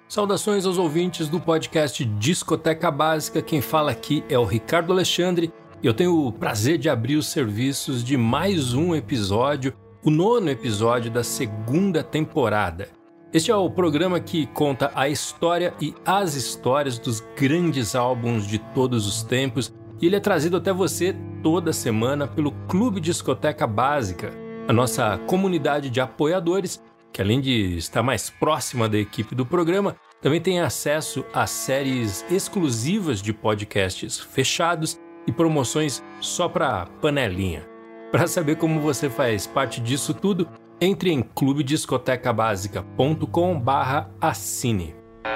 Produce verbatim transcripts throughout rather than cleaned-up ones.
Saudações aos ouvintes do podcast Discoteca Básica. Quem fala aqui é o Ricardo Alexandre e eu tenho o prazer de abrir os serviços de mais um episódio, o nono episódio da segunda temporada. Este é o programa que conta a história e as histórias dos grandes álbuns de todos os tempos e ele é trazido até você toda semana pelo Clube Discoteca Básica, a nossa comunidade de apoiadores que, além de estar mais próxima da equipe do programa, também tem acesso a séries exclusivas de podcasts fechados e promoções só para panelinha. Para saber como você faz parte disso tudo, entre em clube discoteca básica ponto com barra assine.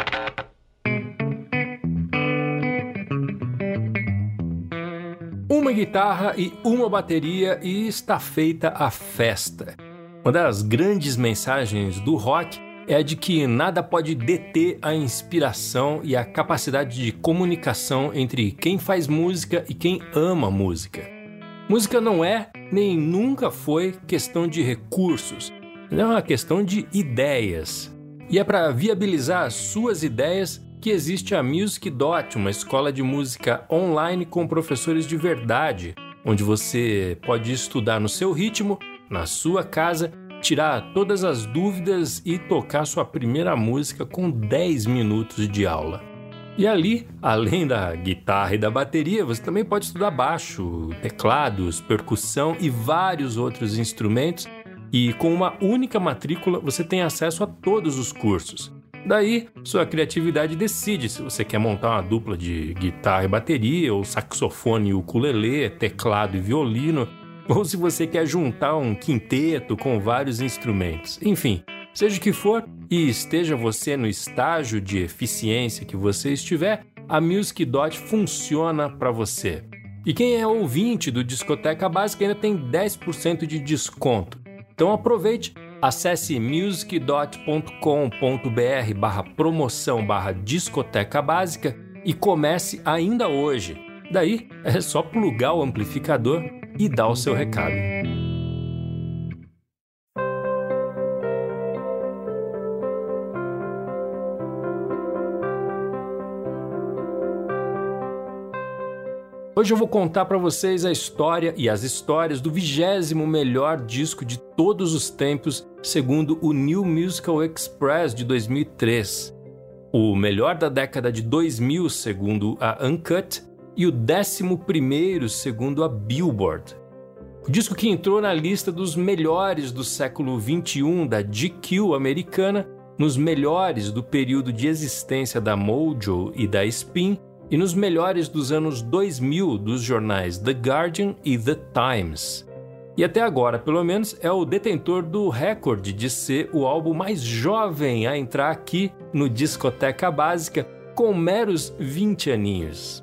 Uma guitarra e uma bateria e está feita a festa. Uma das grandes mensagens do rock é a de que nada pode deter a inspiração e a capacidade de comunicação entre quem faz música e quem ama música. Música não é, nem nunca foi, questão de recursos, é uma questão de ideias. E é para viabilizar as suas ideias que existe a Music Dot, uma escola de música online com professores de verdade, onde você pode estudar no seu ritmo, na sua casa, tirar todas as dúvidas e tocar sua primeira música com dez minutos de aula. E ali, além da guitarra e da bateria, você também pode estudar baixo, teclados, percussão e vários outros instrumentos, e com uma única matrícula você tem acesso a todos os cursos. Daí, sua criatividade decide se você quer montar uma dupla de guitarra e bateria, ou saxofone e ukulele, teclado e violino, ou se você quer juntar um quinteto com vários instrumentos. Enfim, seja o que for e esteja você no estágio de eficiência que você estiver, a Music Dot funciona para você. E quem é ouvinte do Discoteca Básica ainda tem dez por cento de desconto. Então aproveite, acesse music dot com ponto br barra promoção barra discoteca básica e comece ainda hoje. Daí é só plugar o amplificador e dar o seu recado. Hoje eu vou contar para vocês a história e as histórias do vigésimo melhor disco de todos os tempos, segundo o New Musical Express de dois mil e três, o melhor da década de dois mil, segundo a Uncut, e o décimo primeiro, segundo a Billboard. O disco que entrou na lista dos melhores do século vinte e um da G Q americana, nos melhores do período de existência da Mojo e da Spin, e nos melhores dos anos dois mil dos jornais The Guardian e The Times. E até agora, pelo menos, é o detentor do recorde de ser o álbum mais jovem a entrar aqui no Discoteca Básica, com meros vinte aninhos.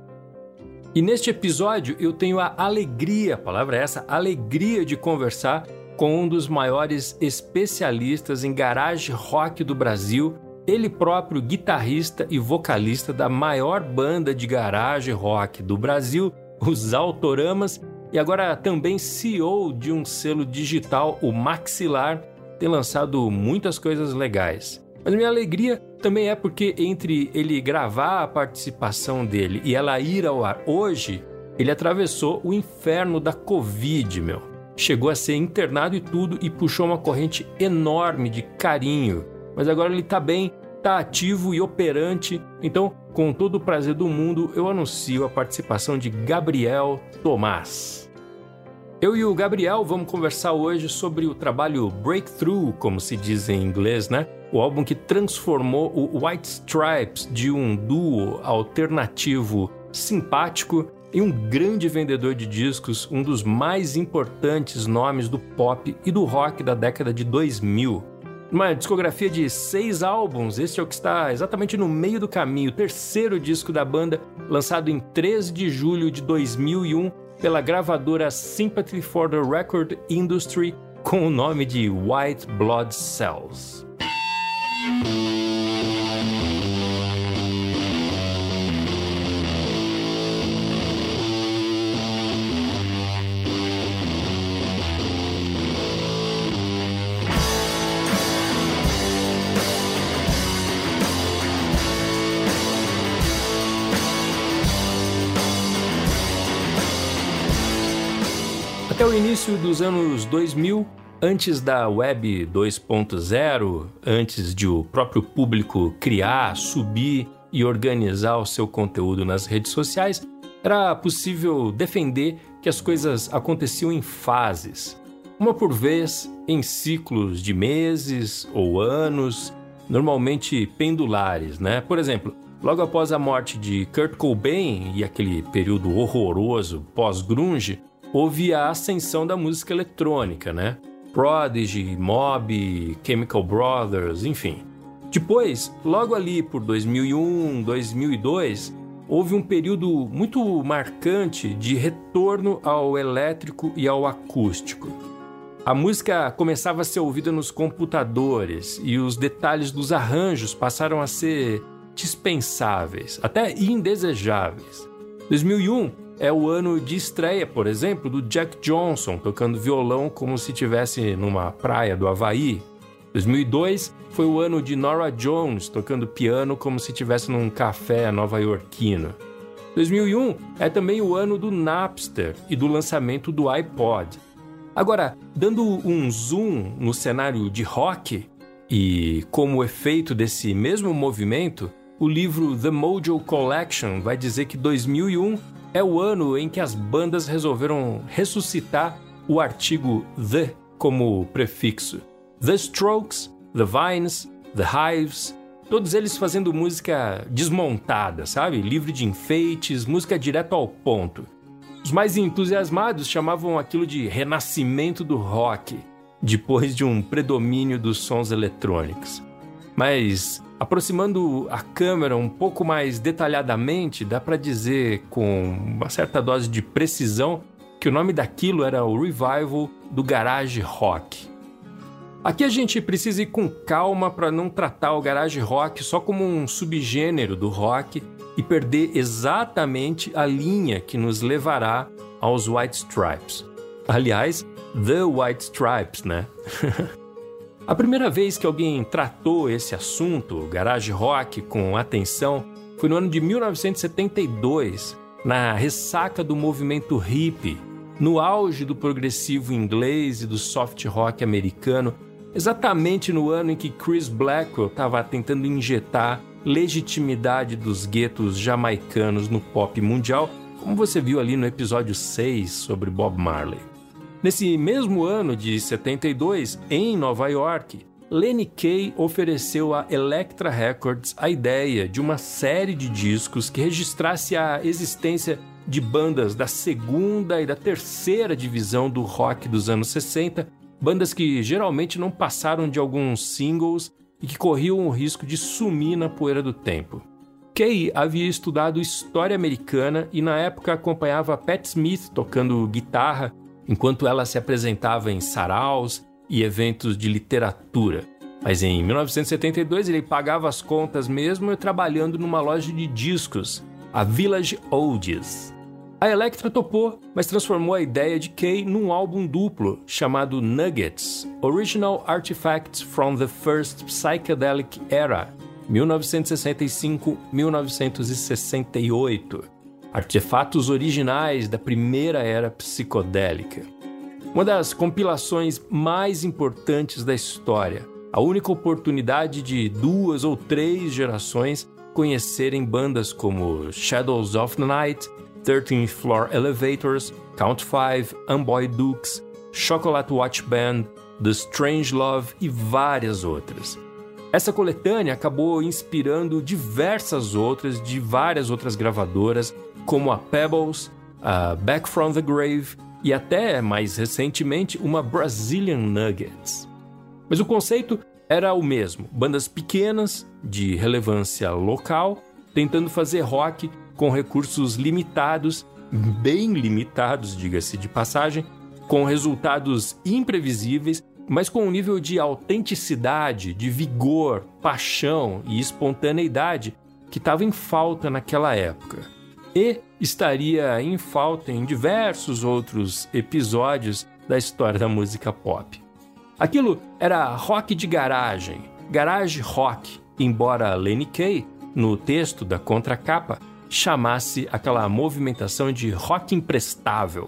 E neste episódio eu tenho a alegria, a palavra é essa, alegria de conversar com um dos maiores especialistas em garage rock do Brasil, ele próprio guitarrista e vocalista da maior banda de garage rock do Brasil, os Autoramas, e agora também C E O de um selo digital, o Maxilar, tem lançado muitas coisas legais. Mas minha alegria também é porque entre ele gravar a participação dele e ela ir ao ar hoje, ele atravessou o inferno da Covid, meu. Chegou a ser internado e tudo e puxou uma corrente enorme de carinho. Mas agora ele tá bem, tá ativo e operante. Então, com todo o prazer do mundo, eu anuncio a participação de Gabriel Tomás. Eu e o Gabriel vamos conversar hoje sobre o trabalho Breakthrough, como se diz em inglês, né? O álbum que transformou o White Stripes de um duo alternativo simpático em um grande vendedor de discos, um dos mais importantes nomes do pop e do rock da década de dois mil. Uma discografia de seis álbuns, este é o que está exatamente no meio do caminho, o terceiro disco da banda, lançado em treze de julho de dois mil e um pela gravadora Sympathy for the Record Industry, com o nome de White Blood Cells. Até o início dos anos dois mil, antes da Web dois ponto zero, antes de o próprio público criar, subir e organizar o seu conteúdo nas redes sociais, era possível defender que as coisas aconteciam em fases, uma por vez, em ciclos de meses ou anos, normalmente pendulares, né? Por exemplo, logo após a morte de Kurt Cobain e aquele período horroroso pós-grunge, houve a ascensão da música eletrônica, né? Prodigy, Mob, Chemical Brothers, enfim. Depois, logo ali por dois mil e um, dois mil e dois, houve um período muito marcante de retorno ao elétrico e ao acústico. A música começava a ser ouvida nos computadores e os detalhes dos arranjos passaram a ser dispensáveis, até indesejáveis. dois mil e um é o ano de estreia, por exemplo, do Jack Johnson tocando violão como se estivesse numa praia do Havaí. dois mil e dois foi o ano de Norah Jones tocando piano como se estivesse num café nova-iorquino. dois mil e um é também o ano do Napster e do lançamento do iPod. Agora, dando um zoom no cenário de rock e como efeito desse mesmo movimento, o livro The Mojo Collection vai dizer que dois mil e um é o ano em que as bandas resolveram ressuscitar o artigo The como prefixo. The Strokes, The Vines, The Hives, todos eles fazendo música desmontada, sabe? Livre de enfeites, música direto ao ponto. Os mais entusiasmados chamavam aquilo de renascimento do rock, depois de um predomínio dos sons eletrônicos. Mas, aproximando a câmera um pouco mais detalhadamente, dá para dizer com uma certa dose de precisão que o nome daquilo era o revival do garage rock. Aqui a gente precisa ir com calma para não tratar o garage rock só como um subgênero do rock e perder exatamente a linha que nos levará aos White Stripes. Aliás, The White Stripes, né? A primeira vez que alguém tratou esse assunto, garage rock, com atenção, foi no ano de mil novecentos e setenta e dois, na ressaca do movimento hippie, no auge do progressivo inglês e do soft rock americano, exatamente no ano em que Chris Blackwell estava tentando injetar legitimidade dos guetos jamaicanos no pop mundial, como você viu ali no episódio seis sobre Bob Marley. Nesse mesmo ano de setenta e dois, em Nova York, Lenny Kaye ofereceu à Elektra Records a ideia de uma série de discos que registrasse a existência de bandas da segunda e da terceira divisão do rock dos anos sessenta, bandas que geralmente não passaram de alguns singles e que corriam o risco de sumir na poeira do tempo. Kaye havia estudado história americana e na época acompanhava Pat Smith tocando guitarra enquanto ela se apresentava em saraus e eventos de literatura. Mas em mil novecentos e setenta e dois ele pagava as contas mesmo trabalhando numa loja de discos, a Village Oldies. A Elektra topou, mas transformou a ideia de Kaye num álbum duplo chamado Nuggets, Original Artifacts from the First Psychedelic Era, mil novecentos e sessenta e cinco a mil novecentos e sessenta e oito. Artefatos originais da primeira era psicodélica. Uma das compilações mais importantes da história, a única oportunidade de duas ou três gerações conhecerem bandas como Shadows of the Night, thirteenth Floor Elevators, Count Five, Amboy Dukes, Chocolate Watch Band, The Strangelove e várias outras. Essa coletânea acabou inspirando diversas outras de várias outras gravadoras, como a Pebbles, a Back from the Grave e até, mais recentemente, uma Brazilian Nuggets. Mas o conceito era o mesmo, bandas pequenas, de relevância local, tentando fazer rock com recursos limitados, bem limitados, diga-se de passagem, com resultados imprevisíveis, mas com um nível de autenticidade, de vigor, paixão e espontaneidade que estava em falta naquela época. E estaria em falta em diversos outros episódios da história da música pop. Aquilo era rock de garagem, garage rock, embora Lenny Kaye, no texto da contracapa, chamasse aquela movimentação de rock imprestável,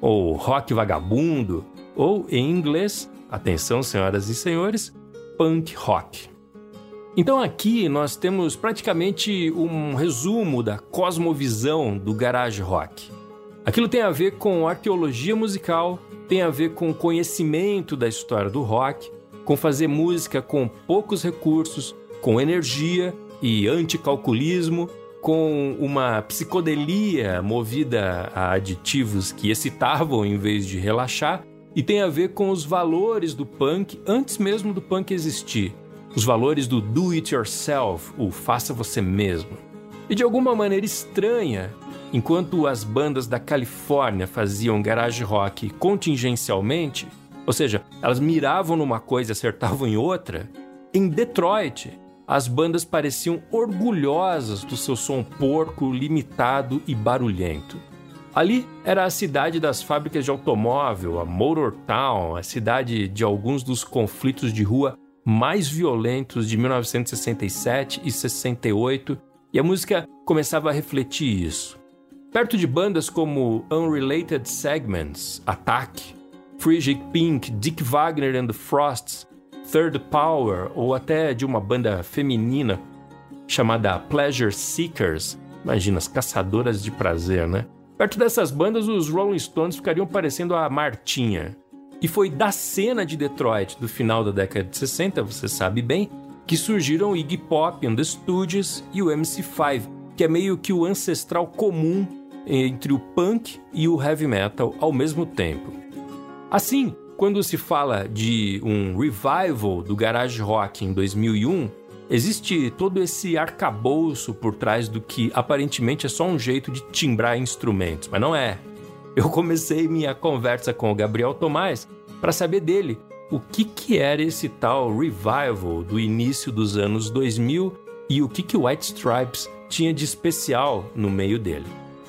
ou rock vagabundo, ou em inglês, atenção senhoras e senhores, punk rock. Então aqui nós temos praticamente um resumo da cosmovisão do garage rock. Aquilo tem a ver com arqueologia musical, tem a ver com conhecimento da história do rock, com fazer música com poucos recursos, com energia e anticalculismo, com uma psicodelia movida a aditivos que excitavam em vez de relaxar, e tem a ver com os valores do punk antes mesmo do punk existir. Os valores do do it yourself, o faça você mesmo. E de alguma maneira estranha, enquanto as bandas da Califórnia faziam garage rock contingencialmente, ou seja, elas miravam numa coisa e acertavam em outra, em Detroit, as bandas pareciam orgulhosas do seu som porco, limitado e barulhento. Ali era a cidade das fábricas de automóvel, a Motor Town, a cidade de alguns dos conflitos de rua mais violentos de mil novecentos e sessenta e sete e sessenta e oito, e a música começava a refletir isso. Perto de bandas como Unrelated Segments, Attack, Frigid Pink, Dick Wagner and the Frosts, Third Power, ou até de uma banda feminina chamada Pleasure Seekers, imagina, as caçadoras de prazer, né? Perto dessas bandas, os Rolling Stones ficariam parecendo a Martinha. E foi da cena de Detroit do final da década de sessenta, você sabe bem, que surgiram o Iggy Pop and the Stooges e o M C cinco, que é meio que o ancestral comum entre o punk e o heavy metal ao mesmo tempo. Assim, quando se fala de um revival do garage rock em dois mil e um, existe todo esse arcabouço por trás do que aparentemente é só um jeito de timbrar instrumentos, mas não é. Eu comecei minha conversa com o Gabriel Tomás para saber dele o que, que era esse tal revival do início dos anos dois mil e o que, que o White Stripes tinha de especial no meio dele.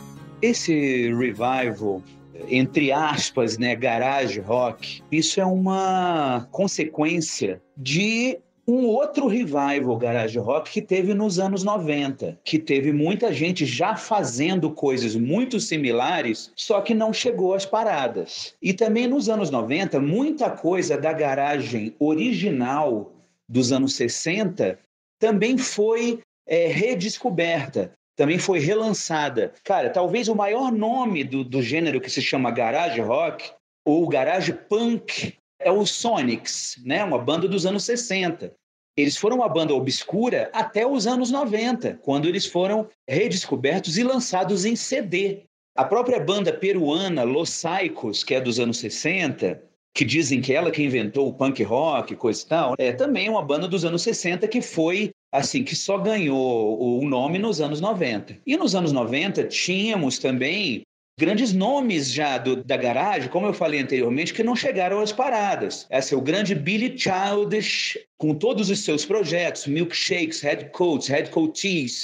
Esse revival, entre aspas, né, garage rock, isso é uma consequência de um outro revival garage rock que teve nos anos noventa, que teve muita gente já fazendo coisas muito similares, só que não chegou às paradas. E também nos anos noventa, muita coisa da garagem original dos anos sessenta também foi é, redescoberta, também foi relançada. Cara, talvez o maior nome do, do gênero que se chama garage rock, ou garage punk, é o Sonics, né? Uma banda dos anos sessenta. Eles foram uma banda obscura até os anos noventa, quando eles foram redescobertos e lançados em C D. A própria banda peruana Los Saicos, que é dos anos sessenta, que dizem que ela que inventou o punk rock, coisa e tal, é também uma banda dos anos sessenta que foi, assim, que só ganhou o nome nos anos noventa. E nos anos noventa tínhamos também grandes nomes já do, da garagem, como eu falei anteriormente, que não chegaram às paradas. Esse é o grande Billy Childish, com todos os seus projetos, Milkshakes, Headcoats, Headcoatees,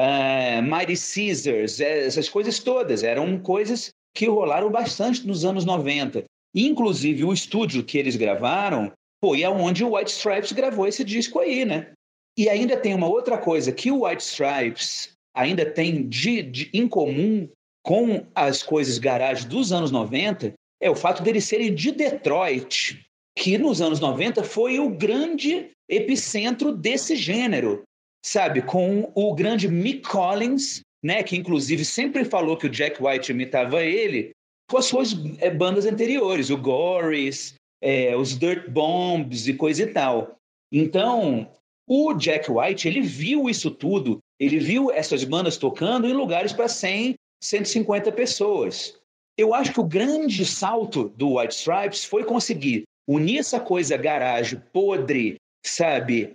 uh, Mighty Caesars, essas coisas todas. Eram coisas que rolaram bastante nos anos noventa. Inclusive, o estúdio que eles gravaram foi aonde o White Stripes gravou esse disco aí, né? E ainda tem uma outra coisa que o White Stripes ainda tem de, de, em comum com as coisas garagem dos anos noventa, é o fato deles serem de Detroit, que nos anos noventa foi o grande epicentro desse gênero, sabe? Com o grande Mick Collins, né? Que inclusive sempre falou que o Jack White imitava ele, com as suas é, bandas anteriores, o Gories, é, os Dirt Bombs e coisa e tal. Então, o Jack White, ele viu isso tudo, ele viu essas bandas tocando em lugares para cem, cento e cinquenta pessoas. Eu acho que o grande salto do White Stripes foi conseguir unir essa coisa garagem podre, sabe,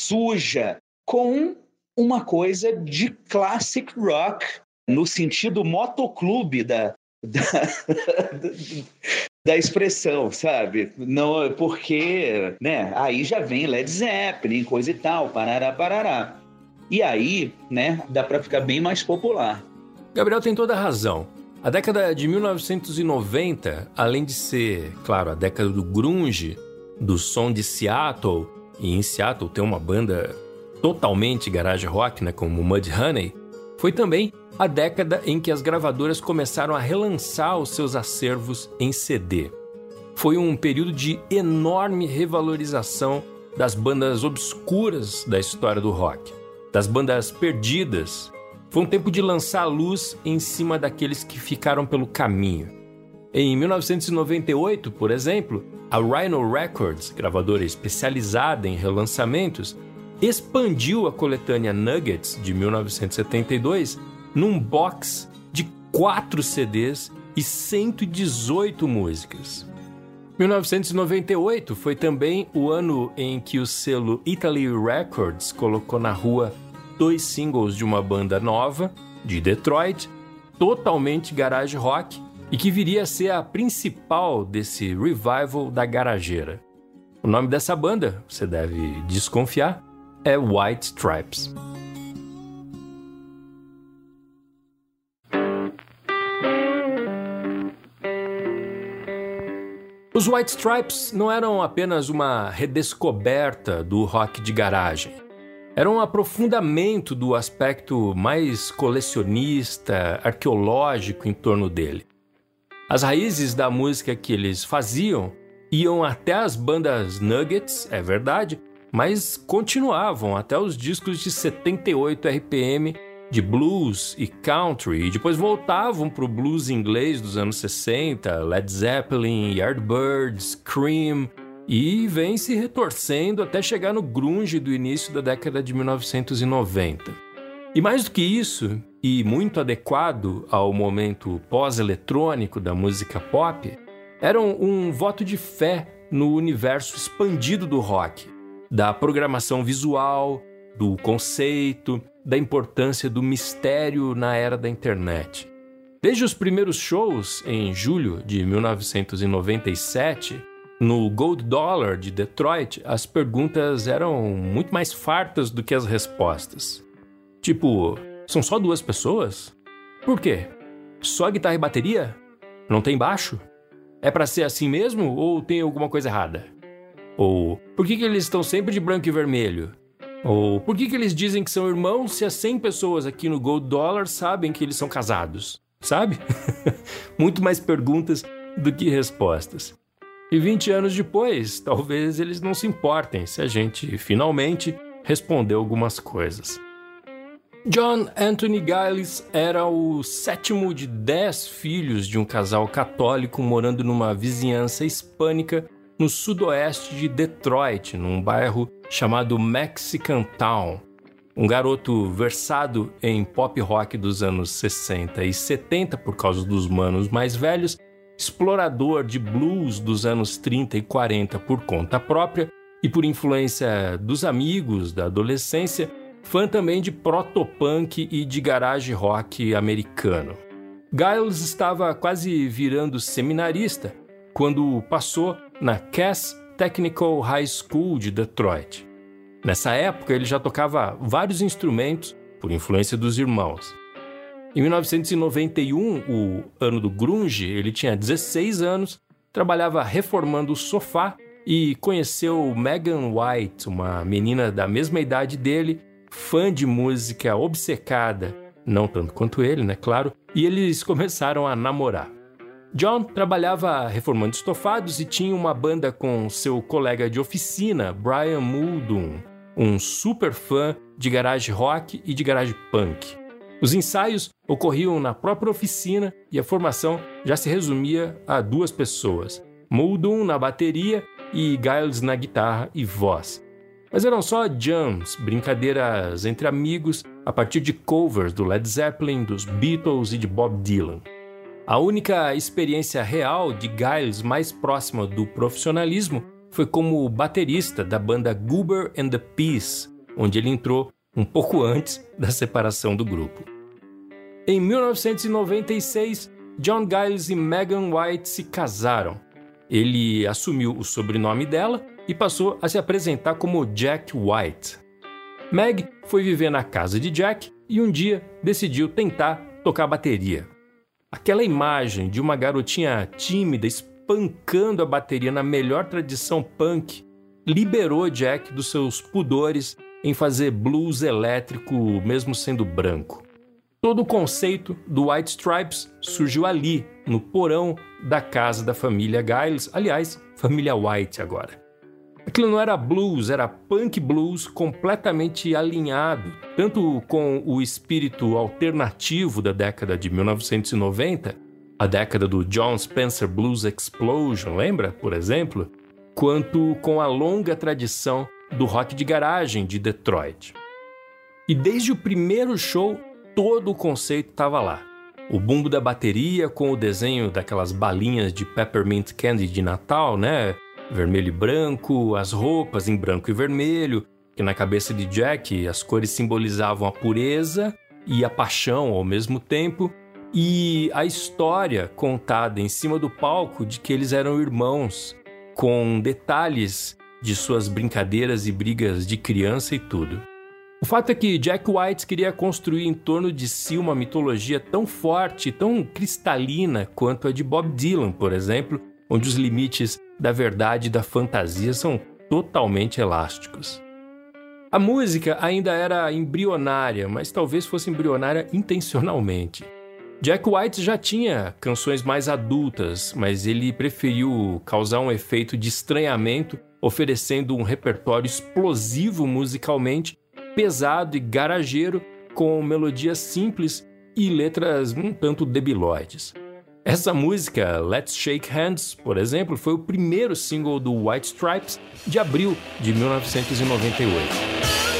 suja, com uma coisa de classic rock, no sentido motoclube da, da, da expressão, sabe? Não, porque, né, aí já vem Led Zeppelin, coisa e tal, parará, parará. E aí, né, dá para ficar bem mais popular. Gabriel tem toda a razão. A década de mil novecentos e noventa, além de ser, claro, a década do grunge, do som de Seattle, e em Seattle tem uma banda totalmente garage rock, né, como Mudhoney, Foi também a década em que as gravadoras começaram a relançar os seus acervos em C D. Foi um período de enorme revalorização das bandas obscuras da história do rock, das bandas perdidas. Foi um tempo de lançar a luz em cima daqueles que ficaram pelo caminho. Em mil novecentos e noventa e oito, por exemplo, a Rhino Records, gravadora especializada em relançamentos, expandiu a coletânea Nuggets de mil novecentos e setenta e dois num box de quatro C Ds e cento e dezoito músicas. mil novecentos e noventa e oito foi também o ano em que o selo Italy Records colocou na rua dois singles de uma banda nova, de Detroit, totalmente garage rock, e que viria a ser a principal desse revival da garageira. O nome dessa banda, você deve desconfiar, é White Stripes. Os White Stripes não eram apenas uma redescoberta do rock de garagem. Era um aprofundamento do aspecto mais colecionista, arqueológico em torno dele. As raízes da música que eles faziam iam até as bandas Nuggets, é verdade, mas continuavam até os discos de setenta e oito R P M de blues e country, e depois voltavam para o blues inglês dos anos sessenta, Led Zeppelin, Yardbirds, Cream, e vem se retorcendo até chegar no grunge do início da década de mil novecentos e noventa. E mais do que isso, e muito adequado ao momento pós-eletrônico da música pop, eram um voto de fé no universo expandido do rock, da programação visual, do conceito, da importância do mistério na era da internet. Desde os primeiros shows, em julho de mil novecentos e noventa e sete, no Gold Dollar de Detroit, as perguntas eram muito mais fartas do que as respostas. Tipo, são só duas pessoas? Por quê? Só guitarra e bateria? Não tem baixo? É pra ser assim mesmo ou tem alguma coisa errada? Ou, por que que eles estão sempre de branco e vermelho? Ou, por que que eles dizem que são irmãos se as cem pessoas aqui no Gold Dollar sabem que eles são casados? Sabe? Muito mais perguntas do que respostas. E vinte anos depois, talvez eles não se importem se a gente finalmente respondeu algumas coisas. John Anthony Giles era o sétimo de dez filhos de um casal católico morando numa vizinhança hispânica no sudoeste de Detroit, num bairro chamado Mexican Town. Um garoto versado em pop rock dos anos sessenta e setenta por causa dos manos mais velhos, explorador de blues dos anos trinta e quarenta por conta própria e por influência dos amigos da adolescência, fã também de protopunk e de garage rock americano. Giles estava quase virando seminarista quando passou na Cass Technical High School de Detroit. Nessa época, ele já tocava vários instrumentos por influência dos irmãos. Em mil novecentos e noventa e um, o ano do grunge, ele tinha dezesseis anos, trabalhava reformando o sofá e conheceu Megan White, uma menina da mesma idade dele, fã de música obcecada, não tanto quanto ele, né, claro, e eles começaram a namorar. John trabalhava reformando estofados e tinha uma banda com seu colega de oficina, Brian Muldoon, um super fã de garage rock e de garage punk. Os ensaios ocorriam na própria oficina e a formação já se resumia a duas pessoas, Muldoon na bateria e Giles na guitarra e voz. Mas eram só jams, brincadeiras entre amigos, a partir de covers do Led Zeppelin, dos Beatles e de Bob Dylan. A única experiência real de Giles mais próxima do profissionalismo foi como baterista da banda Goober and the Peas, onde ele entrou um pouco antes da separação do grupo. Em mil novecentos e noventa e seis, John Giles e Megan White se casaram. Ele assumiu o sobrenome dela e passou a se apresentar como Jack White. Meg foi viver na casa de Jack e um dia decidiu tentar tocar bateria. Aquela imagem de uma garotinha tímida espancando a bateria na melhor tradição punk liberou Jack dos seus pudores em fazer blues elétrico mesmo sendo branco. Todo o conceito do White Stripes surgiu ali, no porão da casa da família Giles, aliás, família White agora. Aquilo não era blues, era punk blues completamente alinhado, tanto com o espírito alternativo da década de mil novecentos e noventa, a década do John Spencer Blues Explosion, lembra, por exemplo? Quanto com a longa tradição do rock de garagem de Detroit. E desde o primeiro show, todo o conceito estava lá. O bumbo da bateria com o desenho daquelas balinhas de peppermint candy de Natal, né? Vermelho e branco, as roupas em branco e vermelho, que na cabeça de Jack as cores simbolizavam a pureza e a paixão ao mesmo tempo, e a história contada em cima do palco de que eles eram irmãos, com detalhes de suas brincadeiras e brigas de criança e tudo. O fato é que Jack White queria construir em torno de si uma mitologia tão forte, tão cristalina quanto a de Bob Dylan, por exemplo, onde os limites da verdade e da fantasia são totalmente elásticos. A música ainda era embrionária, mas talvez fosse embrionária intencionalmente. Jack White já tinha canções mais adultas, mas ele preferiu causar um efeito de estranhamento, oferecendo um repertório explosivo musicalmente, pesado e garageiro, com melodias simples e letras um tanto debilóides. Essa música, Let's Shake Hands, por exemplo, foi o primeiro single do White Stripes de abril de mil novecentos e noventa e oito.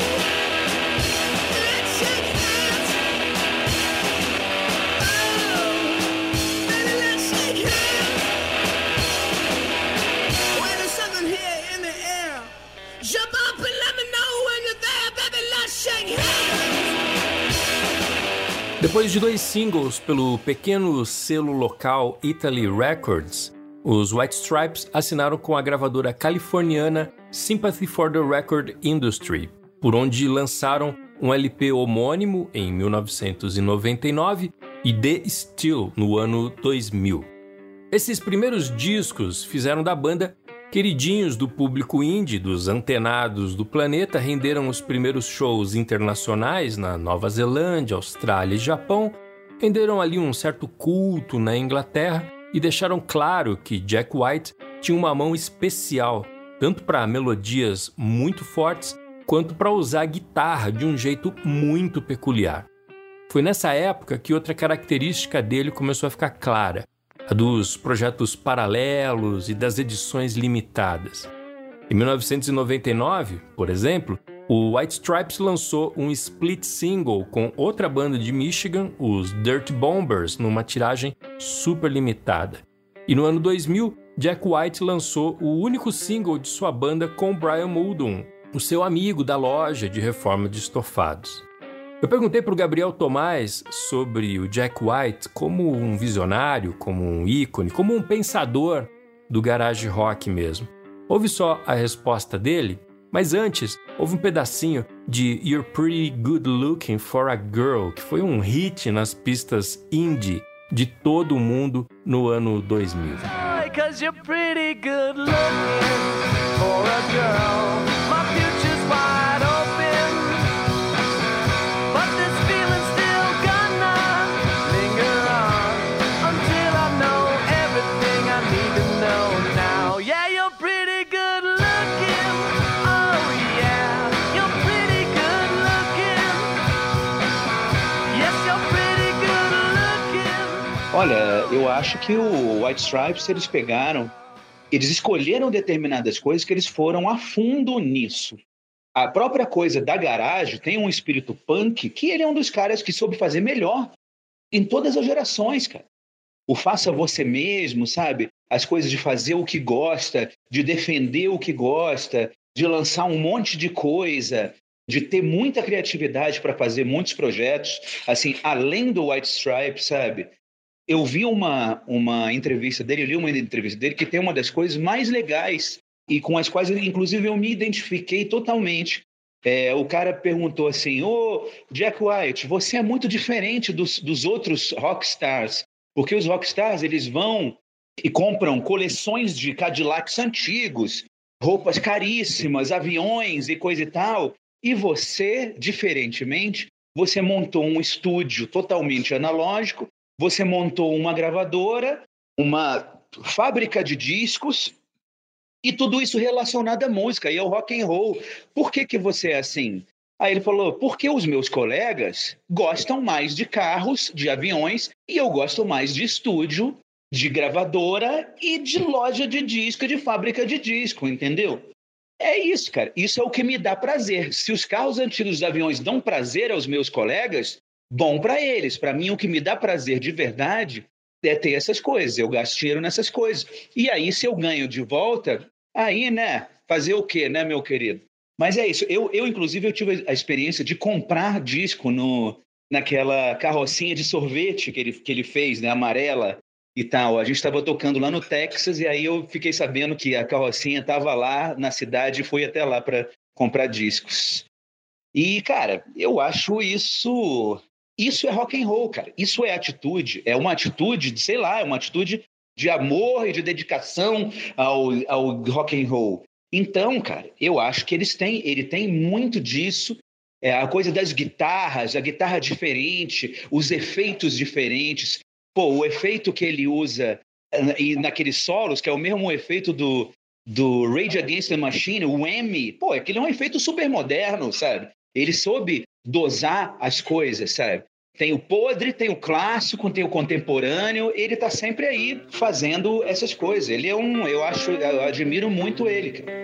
Depois de dois singles pelo pequeno selo local Italy Records, os White Stripes assinaram com a gravadora californiana Sympathy for the Record Industry, por onde lançaram um L P homônimo em mil novecentos e noventa e nove e The Still no ano dois mil. Esses primeiros discos fizeram da banda queridinhos do público indie, dos antenados do planeta, renderam os primeiros shows internacionais na Nova Zelândia, Austrália e Japão, renderam ali um certo culto na Inglaterra e deixaram claro que Jack White tinha uma mão especial, tanto para melodias muito fortes, quanto para usar a guitarra de um jeito muito peculiar. Foi nessa época que outra característica dele começou a ficar clara, a dos projetos paralelos e das edições limitadas. Em mil novecentos e noventa e nove, por exemplo, o White Stripes lançou um split single com outra banda de Michigan, os Dirt Bombers, numa tiragem super limitada. E no ano dois mil, Jack White lançou o único single de sua banda com Brian Muldoon, o seu amigo da loja de reforma de estofados. Eu perguntei para o Gabriel Tomás sobre o Jack White como um visionário, como um ícone, como um pensador do garage rock mesmo. Ouve só a resposta dele, mas antes, houve um pedacinho de You're Pretty Good Looking for a Girl, que foi um hit nas pistas indie de todo o mundo no ano dois mil. Because you're pretty good looking for a girl. My future's wide open. But this feeling's still gonna linger on until I know everything I need to know now. Yeah, you're pretty good looking. Oh yeah, you're pretty good looking. Yes, you're pretty good looking. Olha, eu acho que o White Stripes, eles pegaram, eles escolheram determinadas coisas que eles foram a fundo nisso. A própria coisa da garagem tem um espírito punk que ele é um dos caras que soube fazer melhor em todas as gerações, cara. O faça você mesmo, sabe? As coisas de fazer o que gosta, de defender o que gosta, de lançar um monte de coisa, de ter muita criatividade para fazer muitos projetos. Assim, além do White Stripes, sabe? Eu vi uma, uma entrevista dele, eu li uma entrevista dele que tem uma das coisas mais legais e com as quais, inclusive, eu me identifiquei totalmente. É, o cara perguntou assim, ô, Jack White, você é muito diferente dos, dos outros rockstars, porque os rockstars, eles vão e compram coleções de Cadillacs antigos, roupas caríssimas, aviões e coisa e tal, e você, diferentemente, você montou um estúdio totalmente analógico, você montou uma gravadora, uma fábrica de discos, e tudo isso relacionado à música e ao rock and roll. Por que que você é assim? Aí ele falou, porque os meus colegas gostam mais de carros, de aviões, e eu gosto mais de estúdio, de gravadora e de loja de disco, de fábrica de disco, entendeu? É isso, cara. Isso é o que me dá prazer. Se os carros antigos dos aviões dão prazer aos meus colegas, bom para eles. Para mim, o que me dá prazer de verdade é ter essas coisas. Eu gasto dinheiro nessas coisas. E aí, se eu ganho de volta, aí, né? Fazer o quê, né, meu querido? Mas é isso. Eu, eu inclusive, eu tive a experiência de comprar disco no, naquela carrocinha de sorvete que ele, que ele fez, né, amarela e tal. A gente estava tocando lá no Texas e aí eu fiquei sabendo que a carrocinha estava lá na cidade e fui até lá para comprar discos. E, cara, eu acho isso... Isso é rock and roll, cara. Isso é atitude. É uma atitude, de, sei lá, é uma atitude de amor e de dedicação ao, ao rock and roll. Então, cara, eu acho que eles têm, ele tem muito disso. É, a coisa das guitarras, a guitarra diferente, os efeitos diferentes. Pô, o efeito que ele usa e naqueles solos, que é o mesmo efeito do, do Rage Against the Machine, o M, pô, aquele é um efeito super moderno, sabe? Ele soube dosar as coisas, sabe? Tem o podre, tem o clássico, tem o contemporâneo, ele tá sempre aí fazendo essas coisas. Ele é um, eu acho, eu admiro muito ele, cara.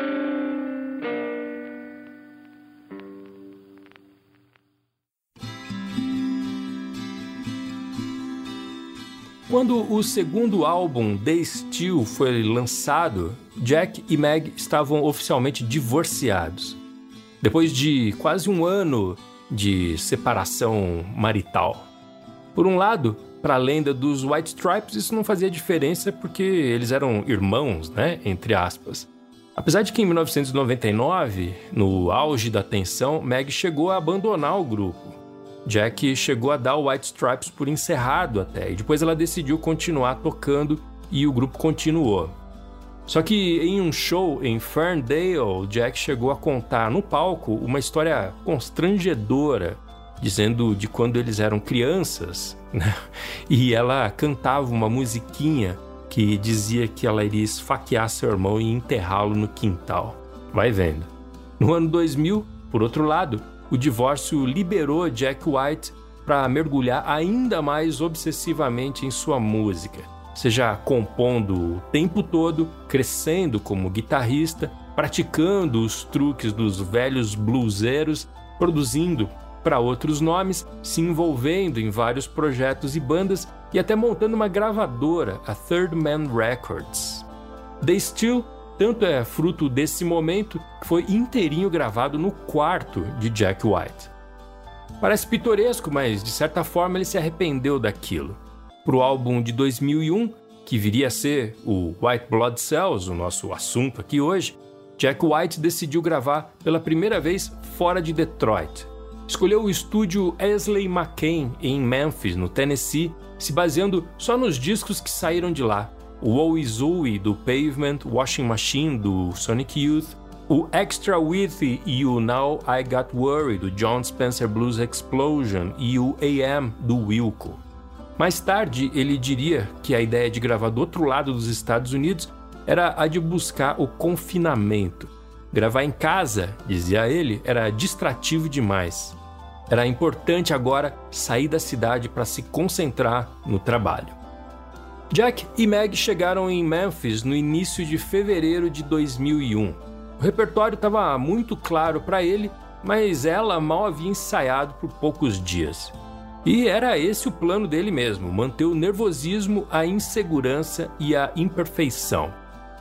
Quando o segundo álbum, The Still, foi lançado, Jack e Meg estavam oficialmente divorciados. Depois de quase um ano de separação marital. Por um lado, para a lenda dos White Stripes, isso não fazia diferença porque eles eram irmãos, né? Entre aspas. Apesar de que em mil novecentos e noventa e nove, no auge da tensão, Meg chegou a abandonar o grupo. Jack chegou a dar o White Stripes por encerrado até, e depois ela decidiu continuar tocando e o grupo continuou. Só que em um show em Ferndale, Jack chegou a contar no palco uma história constrangedora, dizendo de quando eles eram crianças, né? E ela cantava uma musiquinha que dizia que ela iria esfaquear seu irmão e enterrá-lo no quintal. Vai vendo. No ano dois mil, por outro lado, o divórcio liberou Jack White para mergulhar ainda mais obsessivamente em sua música, seja compondo o tempo todo, crescendo como guitarrista, praticando os truques dos velhos bluseiros, produzindo para outros nomes, se envolvendo em vários projetos e bandas e até montando uma gravadora, a Third Man Records. The Still tanto é fruto desse momento que foi inteirinho gravado no quarto de Jack White. Parece pitoresco, mas de certa forma ele se arrependeu daquilo. Para o álbum de dois mil e um, que viria a ser o White Blood Cells, o nosso assunto aqui hoje, Jack White decidiu gravar pela primeira vez fora de Detroit. Escolheu o estúdio Esley McCain em Memphis, no Tennessee, se baseando só nos discos que saíram de lá. O Wowie Zowie do Pavement, Washing Machine do Sonic Youth, o Extra With e o Now I Got Worried do John Spencer Blues Explosion e o A M do Wilco. Mais tarde, ele diria que a ideia de gravar do outro lado dos Estados Unidos era a de buscar o confinamento. Gravar em casa, dizia ele, era distrativo demais. Era importante agora sair da cidade para se concentrar no trabalho. Jack e Meg chegaram em Memphis no início de fevereiro de dois mil e um. O repertório estava muito claro para ele, mas ela mal havia ensaiado por poucos dias. E era esse o plano dele mesmo, manter o nervosismo, a insegurança e a imperfeição.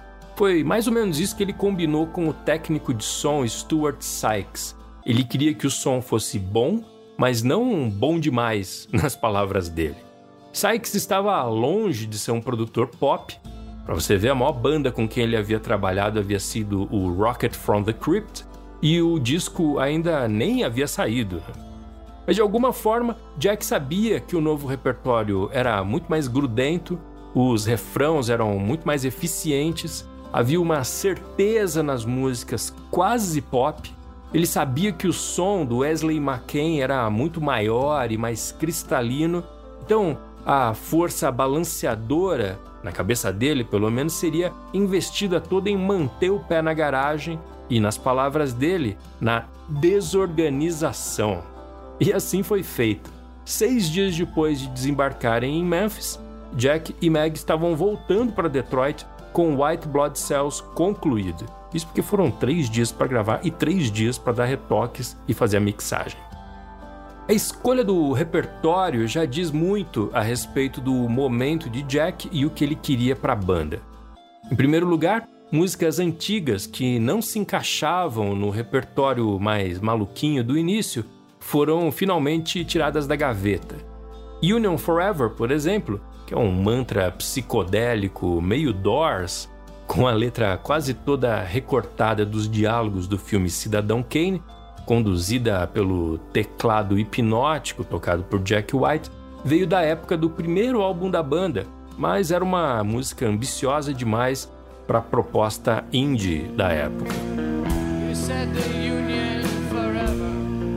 Foi mais ou menos isso que ele combinou com o técnico de som Stuart Sykes. Ele queria que o som fosse bom, mas não bom demais, nas palavras dele. Sykes estava longe de ser um produtor pop. Para você ver, a maior banda com quem ele havia trabalhado havia sido o Rocket from the Crypt, e o disco ainda nem havia saído. Mas de alguma forma, Jack sabia que o novo repertório era muito mais grudento, os refrãos eram muito mais eficientes, havia uma certeza nas músicas quase pop, Ele sabia que o som do Wesley McCain era muito maior e mais cristalino, então a força balanceadora, na cabeça dele pelo menos, seria investida toda em manter o pé na garagem e, nas palavras dele, na desorganização. E assim foi feito. Seis dias depois de desembarcarem em Memphis, Jack e Meg estavam voltando para Detroit com White Blood Cells concluído. Isso porque foram três dias para gravar e três dias para dar retoques e fazer a mixagem. A escolha do repertório já diz muito a respeito do momento de Jack e o que ele queria para a banda. Em primeiro lugar, músicas antigas que não se encaixavam no repertório mais maluquinho do início foram finalmente tiradas da gaveta. Union Forever, por exemplo, que é um mantra psicodélico meio Doors, com a letra quase toda recortada dos diálogos do filme Cidadão Kane, conduzida pelo teclado hipnótico tocado por Jack White, veio da época do primeiro álbum da banda, mas era uma música ambiciosa demais para a proposta indie da época. You said the union forever.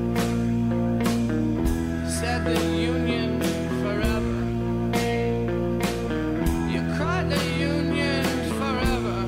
You said the union forever. You cried the union forever.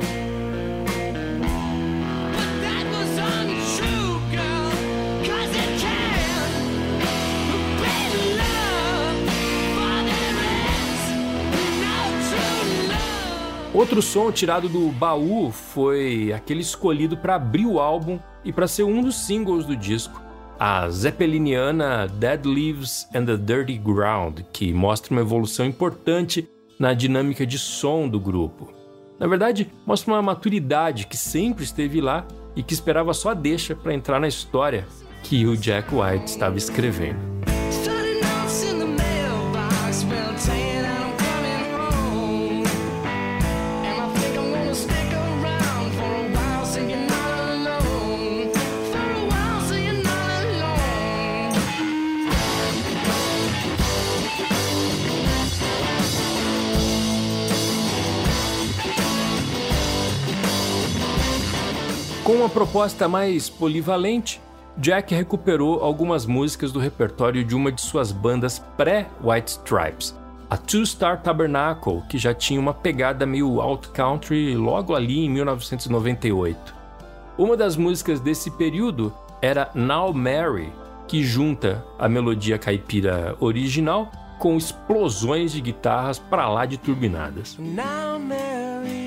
But that was untrue, girl, 'cause it can't be love, for there is no true love. Outro som tirado do baú foi aquele escolhido para abrir o álbum e para ser um dos singles do disco, a zeppeliniana Dead Leaves and the Dirty Ground, que mostra uma evolução importante na dinâmica de som do grupo. Na verdade, mostra uma maturidade que sempre esteve lá e que esperava só a deixa para entrar na história que o Jack White estava escrevendo. Com uma proposta mais polivalente, Jack recuperou algumas músicas do repertório de uma de suas bandas pré-White Stripes, a Two Star Tabernacle, que já tinha uma pegada meio alt country logo ali em mil novecentos e noventa e oito. Uma das músicas desse período era Now Mary, que junta a melodia caipira original com explosões de guitarras pra lá de turbinadas. Now Mary.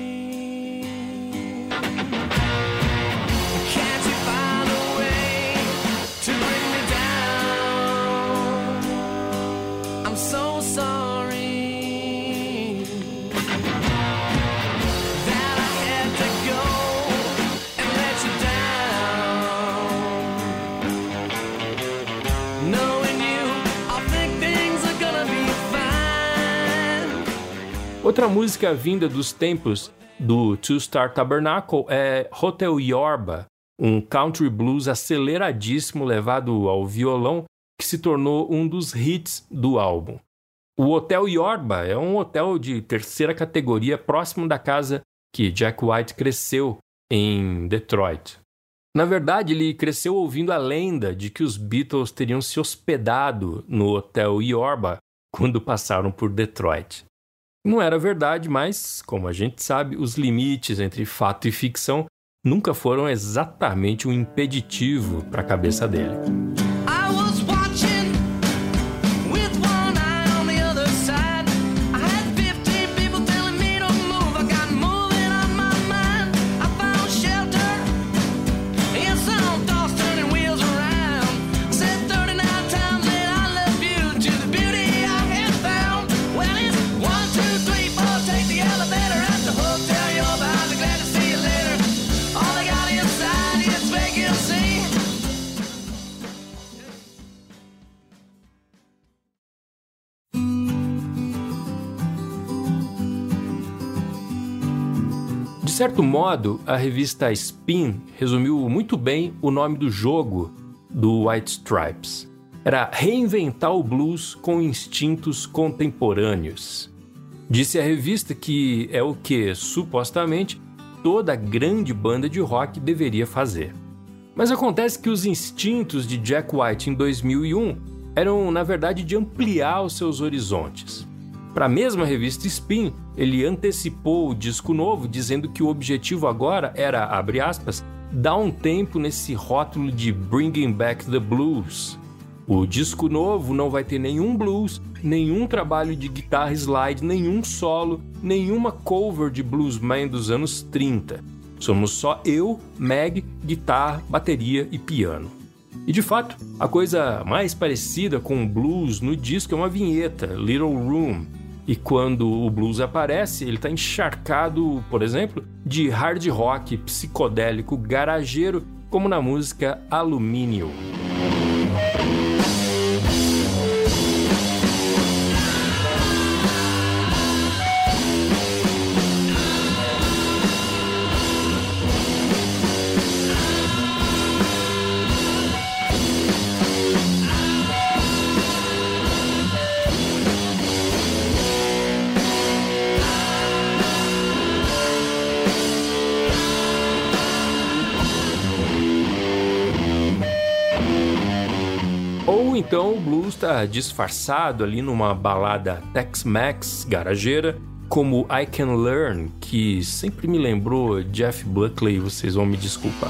Outra música vinda dos tempos do Two Star Tabernacle é Hotel Yorba, um country blues aceleradíssimo levado ao violão que se tornou um dos hits do álbum. O Hotel Yorba é um hotel de terceira categoria próximo da casa que Jack White cresceu em Detroit. Na verdade, ele cresceu ouvindo a lenda de que os Beatles teriam se hospedado no Hotel Yorba quando passaram por Detroit. Não era verdade, mas, como a gente sabe, os limites entre fato e ficção nunca foram exatamente um impeditivo para a cabeça dele. De certo modo, a revista Spin resumiu muito bem o nome do jogo do White Stripes. Era reinventar o blues com instintos contemporâneos. Disse a revista que é o que, supostamente, toda grande banda de rock deveria fazer. Mas acontece que os instintos de Jack White em dois mil e um eram, na verdade, de ampliar os seus horizontes. Para a mesma revista Spin, ele antecipou o disco novo, dizendo que o objetivo agora era, abre aspas, dar um tempo nesse rótulo de Bringing Back the Blues. O disco novo não vai ter nenhum blues, nenhum trabalho de guitarra slide, nenhum solo, nenhuma cover de bluesman dos anos trinta. Somos só eu, Meg, guitarra, bateria e piano. E de fato, a coisa mais parecida com o blues no disco é uma vinheta, Little Room. E quando o blues aparece, ele está encharcado, por exemplo, de hard rock psicodélico garageiro, como na música Alumínio. Ou então o blues está disfarçado ali numa balada Tex-Mex garageira, como I Can Learn, que sempre me lembrou Jeff Buckley, vocês vão me desculpar.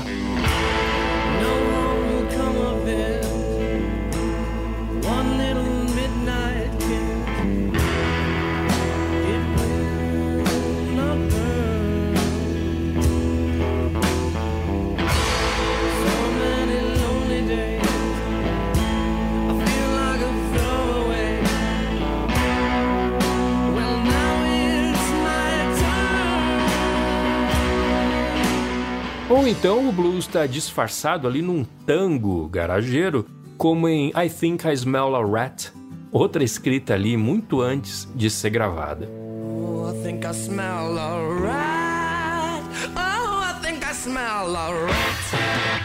Ou então o blues está disfarçado ali num tango garageiro, como em I Think I Smell a Rat, outra escrita ali muito antes de ser gravada. Oh, I think I smell a rat. Oh, I think I smell a rat.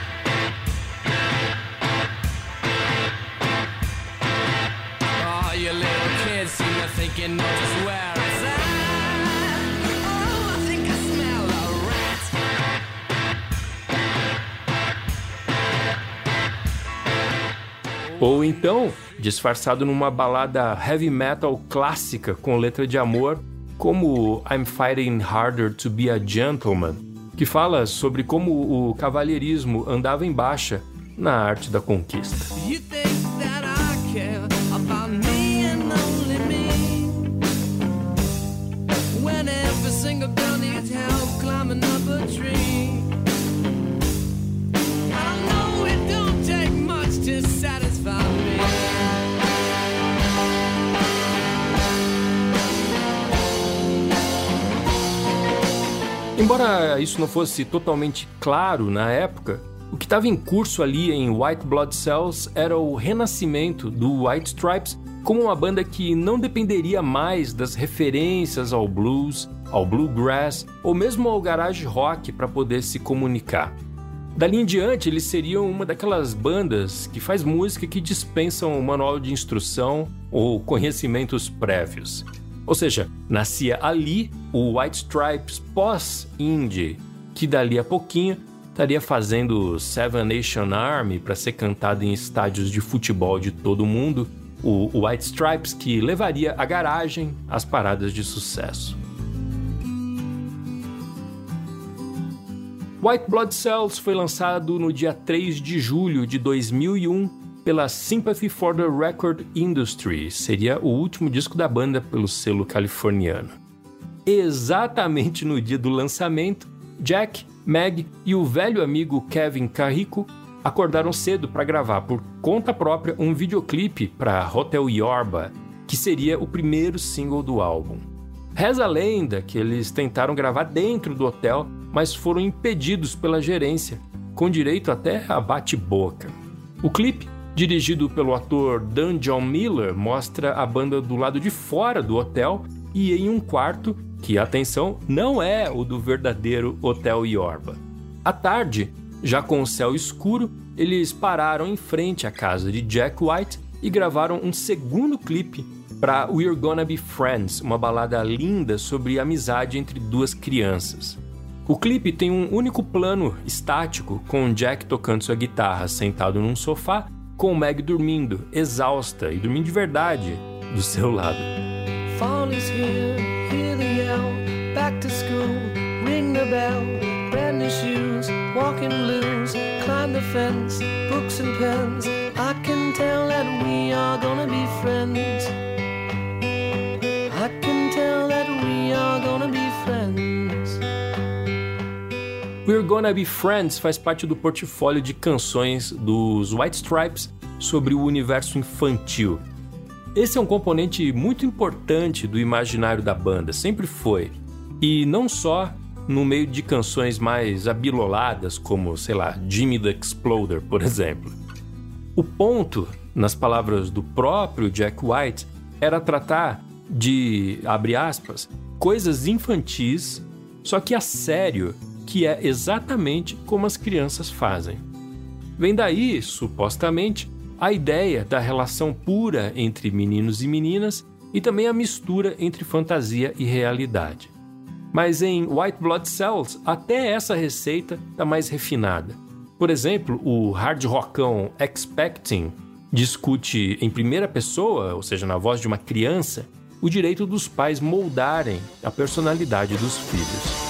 Oh, you little kids seem to think you know just where it's at. Oh, I think I smell a rat. Ou então, disfarçado numa balada heavy metal clássica com letra de amor, como I'm Fighting Harder to Be a Gentleman, que fala sobre como o cavalheirismo andava em baixa na arte da conquista. Embora isso não fosse totalmente claro na época, o que estava em curso ali em White Blood Cells era o renascimento do White Stripes como uma banda que não dependeria mais das referências ao blues, ao bluegrass ou mesmo ao garage rock para poder se comunicar. Dali em diante, eles seriam uma daquelas bandas que faz música que dispensam um manual de instrução ou conhecimentos prévios. Ou seja, nascia ali o White Stripes pós-indie, que dali a pouquinho estaria fazendo Seven Nation Army para ser cantado em estádios de futebol de todo o mundo, o White Stripes que levaria a garagem às paradas de sucesso. White Blood Cells foi lançado no dia três de julho de dois mil e um pela Sympathy for the Record Industry, seria o último disco da banda pelo selo californiano. Exatamente no dia do lançamento, Jack, Meg e o velho amigo Kevin Carrico acordaram cedo para gravar por conta própria um videoclipe para Hotel Yorba, que seria o primeiro single do álbum. Reza a lenda que eles tentaram gravar dentro do hotel, mas foram impedidos pela gerência, com direito até a bate-boca. O clipe, dirigido pelo ator Dan John Miller, mostra a banda do lado de fora do hotel e em um quarto que, atenção, não é o do verdadeiro Hotel Yorba. À tarde, já com o céu escuro, eles pararam em frente à casa de Jack White e gravaram um segundo clipe para We're Gonna Be Friends, uma balada linda sobre amizade entre duas crianças. O clipe tem um único plano estático com Jack tocando sua guitarra sentado num sofá, com Meg dormindo, exausta e dormindo de verdade, do seu lado. Fall is here, hear the yell, back to school, ring the bell, brand new shoes, walking blues, climb the fence, books and pens, I can tell that we are gonna be friends, I can tell that we are gonna be friends. We're Gonna Be Friends faz parte do portfólio de canções dos White Stripes sobre o universo infantil. Esse é um componente muito importante do imaginário da banda, sempre foi. E não só no meio de canções mais abiloladas, como, sei lá, Jimmy the Exploder, por exemplo. O ponto, nas palavras do próprio Jack White, era tratar de, abre aspas, coisas infantis, só que a sério, que é exatamente como as crianças fazem. Vem daí, supostamente, a ideia da relação pura entre meninos e meninas e também a mistura entre fantasia e realidade. Mas em White Blood Cells, até essa receita está mais refinada. Por exemplo, o hard rockão Expecting discute em primeira pessoa, ou seja, na voz de uma criança, o direito dos pais moldarem a personalidade dos filhos.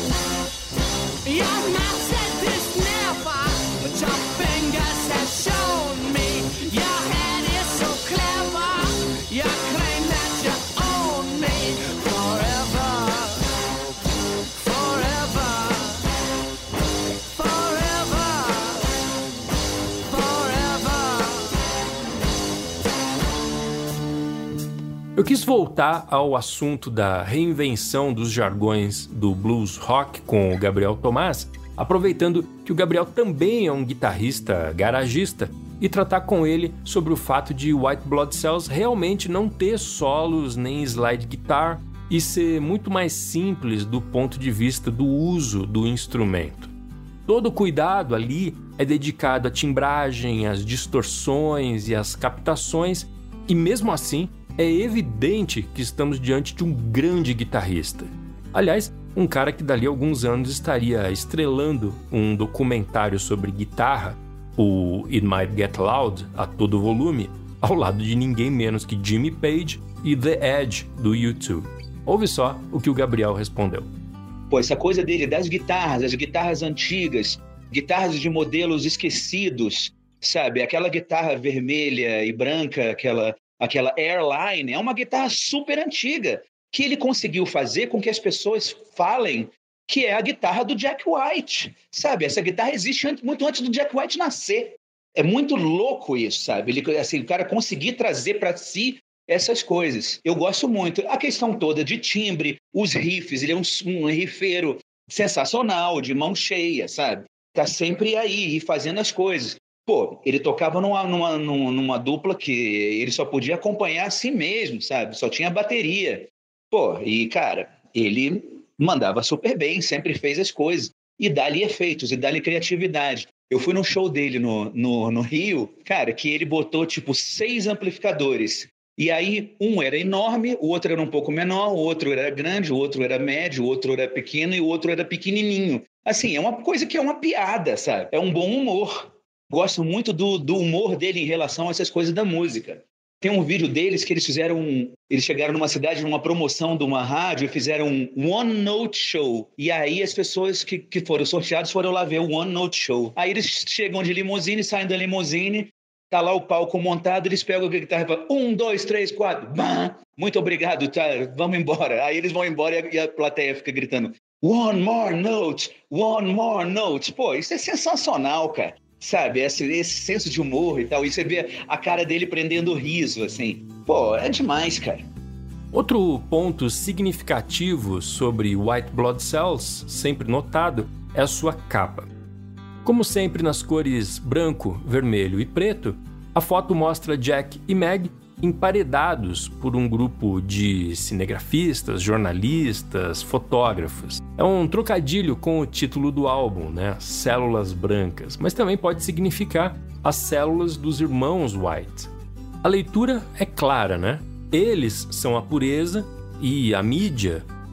Eu quis voltar ao assunto da reinvenção dos jargões do blues rock com o Gabriel Tomás, aproveitando que o Gabriel também é um guitarrista garagista, e tratar com ele sobre o fato de White Blood Cells realmente não ter solos nem slide guitar e ser muito mais simples do ponto de vista do uso do instrumento. Todo o cuidado ali é dedicado à timbragem, às distorções e às captações, e mesmo assim é evidente que estamos diante de um grande guitarrista. Aliás, um cara que dali a alguns anos estaria estrelando um documentário sobre guitarra, o It Might Get Loud, a todo volume, ao lado de ninguém menos que Jimmy Page e The Edge, do U dois. Ouve só o que o Gabriel respondeu. Pô, essa coisa dele das guitarras, as guitarras antigas, guitarras de modelos esquecidos, sabe? Aquela guitarra vermelha e branca, aquela... Aquela Airline é uma guitarra super antiga que ele conseguiu fazer com que as pessoas falem que é a guitarra do Jack White, sabe? Essa guitarra existe muito antes do Jack White nascer. É muito louco isso, sabe? Ele, assim, o cara conseguir trazer para si essas coisas. Eu gosto muito. A questão toda de timbre, os riffs, ele é um, um riffeiro sensacional, de mão cheia, sabe? Tá sempre aí, fazendo as coisas. Pô, ele tocava numa, numa, numa dupla que ele só podia acompanhar a si mesmo, sabe? Só tinha bateria. Pô, e, cara, ele mandava super bem, sempre fez as coisas. E dá-lhe efeitos, e dá-lhe criatividade. Eu fui num show dele no, no, no Rio, cara, que ele botou, tipo, seis amplificadores. E aí, um era enorme, o outro era um pouco menor, o outro era grande, o outro era médio, o outro era pequeno e o outro era pequenininho. Assim, é uma coisa que é uma piada, sabe? É um bom humor. Gosto muito do, do humor dele em relação a essas coisas da música. Tem um vídeo deles que eles fizeram... Um, eles chegaram numa cidade, numa promoção de uma rádio e fizeram um One Note Show. E aí as pessoas que, que foram sorteadas foram lá ver o One Note Show. Aí eles chegam de limusine, saem da limusine, tá lá o palco montado, eles pegam a guitarra e falam um, dois, três, quatro, bam! Muito obrigado, tá? Vamos embora. Aí eles vão embora e a, e a plateia fica gritando One more note, one more note. Pô, isso é sensacional, cara. Sabe, esse, esse senso de humor e tal, e você vê a cara dele prendendo o riso, assim. Pô, é demais, cara. Outro ponto significativo sobre White Blood Cells, sempre notado, é a sua capa. Como sempre nas cores branco, vermelho e preto, a foto mostra Jack e Meg emparedados por um grupo de cinegrafistas, jornalistas, fotógrafos. É um trocadilho com o título do álbum, né? Células Brancas, mas também pode significar as células dos irmãos White. A leitura é clara, né? Eles são a pureza e a mídia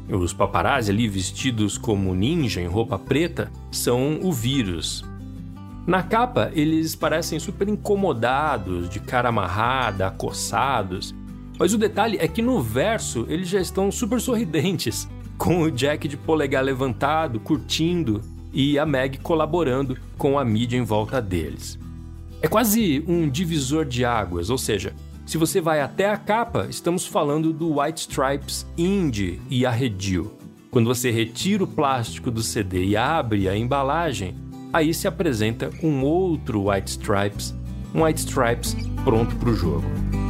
Os paparazzi ali vestidos como ninja em roupa preta são o vírus. Na capa, eles parecem super incomodados, de cara amarrada, acossados. Mas o detalhe é que no verso eles já estão super sorridentes, com o Jack de polegar levantado, curtindo, e a Meg colaborando com a mídia em volta deles. É quase um divisor de águas, ou seja, se você vai até a capa, estamos falando do White Stripes indie e arredio. Quando você retira o plástico do C D e abre a embalagem, aí se apresenta um outro White Stripes, um White Stripes pronto para o jogo.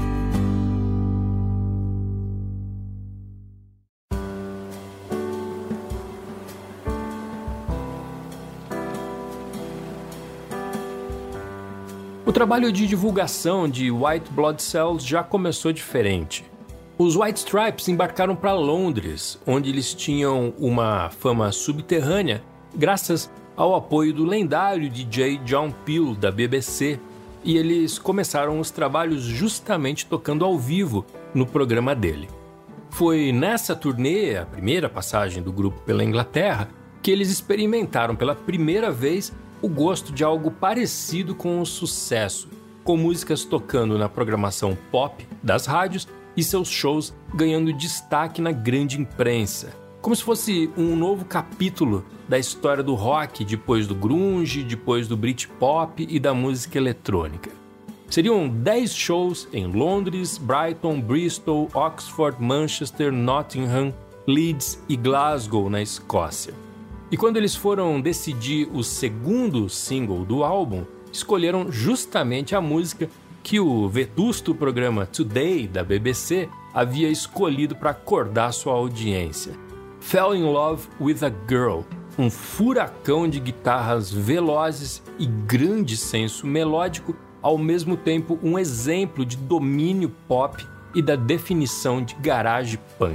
O trabalho de divulgação de White Blood Cells já começou diferente. Os White Stripes embarcaram para Londres, onde eles tinham uma fama subterrânea, graças ao apoio do lendário D J John Peel, da B B C, e eles começaram os trabalhos justamente tocando ao vivo no programa dele. Foi nessa turnê, a primeira passagem do grupo pela Inglaterra, que eles experimentaram pela primeira vez o gosto de algo parecido com o sucesso, com músicas tocando na programação pop das rádios e seus shows ganhando destaque na grande imprensa, como se fosse um novo capítulo da história do rock depois do grunge, depois do Britpop e da música eletrônica. Seriam dez shows em Londres, Brighton, Bristol, Oxford, Manchester, Nottingham, Leeds e Glasgow, na Escócia. E quando eles foram decidir o segundo single do álbum, escolheram justamente a música que o vetusto programa Today, da B B C, havia escolhido para acordar sua audiência. Fell in Love with a Girl, um furacão de guitarras velozes e grande senso melódico, ao mesmo tempo um exemplo de domínio pop e da definição de garage punk.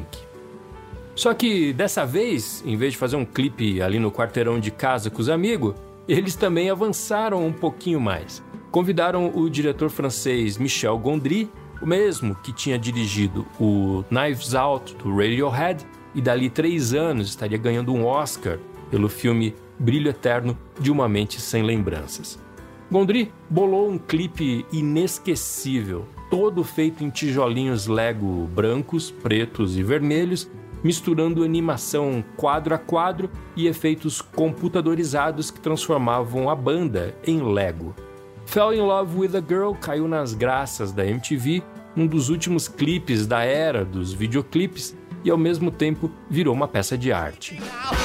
Só que dessa vez, em vez de fazer um clipe ali no quarteirão de casa com os amigos, eles também avançaram um pouquinho mais. Convidaram o diretor francês Michel Gondry, o mesmo que tinha dirigido o Knives Out do Radiohead e dali três anos estaria ganhando um Oscar pelo filme Brilho Eterno de Uma Mente Sem Lembranças. Gondry bolou um clipe inesquecível, todo feito em tijolinhos Lego brancos, pretos e vermelhos, misturando animação quadro a quadro e efeitos computadorizados que transformavam a banda em Lego. Fell in Love with a Girl caiu nas graças da M T V, um dos últimos clipes da era dos videoclipes, e ao mesmo tempo virou uma peça de arte.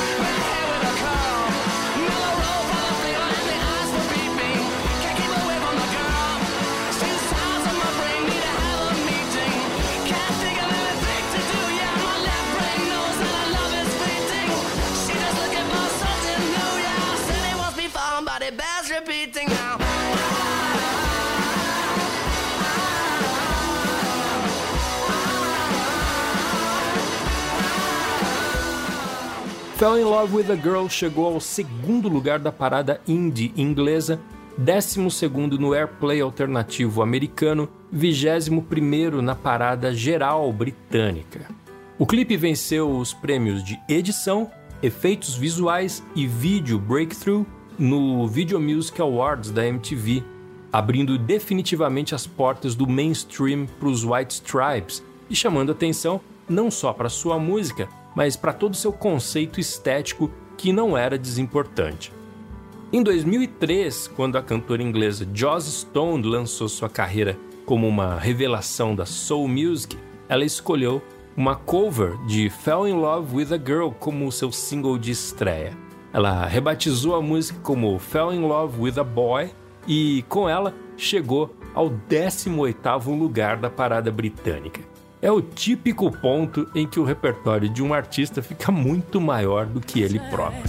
Fell in Love with a Girl chegou ao segundo lugar da parada indie inglesa, décimo segundo no Airplay alternativo americano, vigésimo primeiro na parada geral britânica. O clipe venceu os prêmios de edição, efeitos visuais e vídeo breakthrough no Video Music Awards da M T V, abrindo definitivamente as portas do mainstream para os White Stripes e chamando atenção não só para sua música, mas para todo o seu conceito estético que não era desimportante. Em dois mil e três, quando a cantora inglesa Joss Stone lançou sua carreira como uma revelação da soul music, ela escolheu uma cover de Fell in Love with a Girl como seu single de estreia. Ela rebatizou a música como Fell in Love with a Boy e, com ela, chegou ao décimo oitavo lugar da parada britânica. É o típico ponto em que o repertório de um artista fica muito maior do que ele próprio.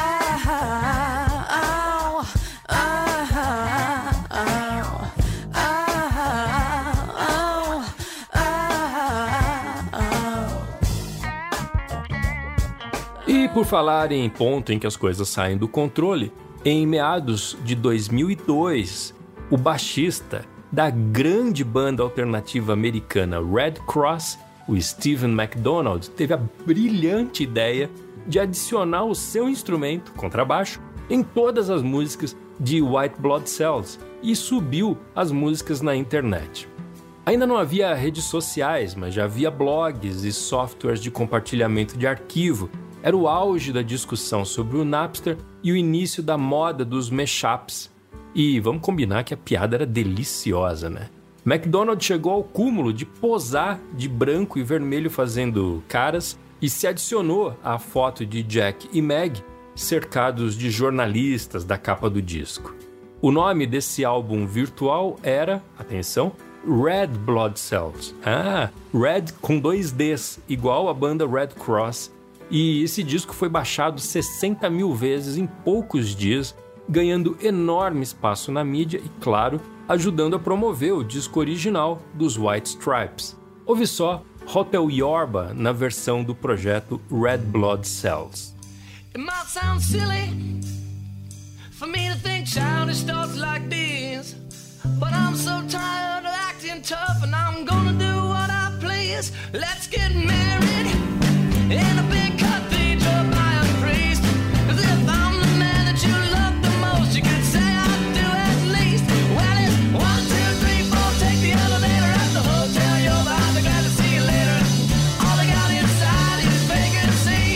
E por falar em ponto em que as coisas saem do controle, em meados de dois mil e dois, o baixista da grande banda alternativa americana Red Cross o Stephen McDonald, teve a brilhante ideia de adicionar o seu instrumento, contrabaixo, em todas as músicas de White Blood Cells e subiu as músicas na internet. Ainda não havia redes sociais, mas já havia blogs e softwares de compartilhamento de arquivo. Era o auge da discussão sobre o Napster e o início da moda dos mashups. E vamos combinar que a piada era deliciosa, né? McDonald chegou ao cúmulo de posar de branco e vermelho fazendo caras e se adicionou à foto de Jack e Meg cercados de jornalistas da capa do disco. O nome desse álbum virtual era, atenção, Red Blood Cells. Ah, Red com dois Ds, igual a banda Red Cross. E esse disco foi baixado sessenta mil vezes em poucos dias, ganhando enorme espaço na mídia e, claro, ajudando a promover o disco original dos White Stripes. Ouve só Hotel Yorba na versão do projeto Red Blood Cells. It might sound silly for me to think childish thoughts like this, but I'm so tired of acting tough and I'm gonna do what I please. Let's get married in a big cathedral by a priest. As if I'm the man that you love the most, you could say I do at least. Well, it's one, two, three, four, take the elevator at the hotel. You're behind the glad to see you later. All I got inside is vacancy.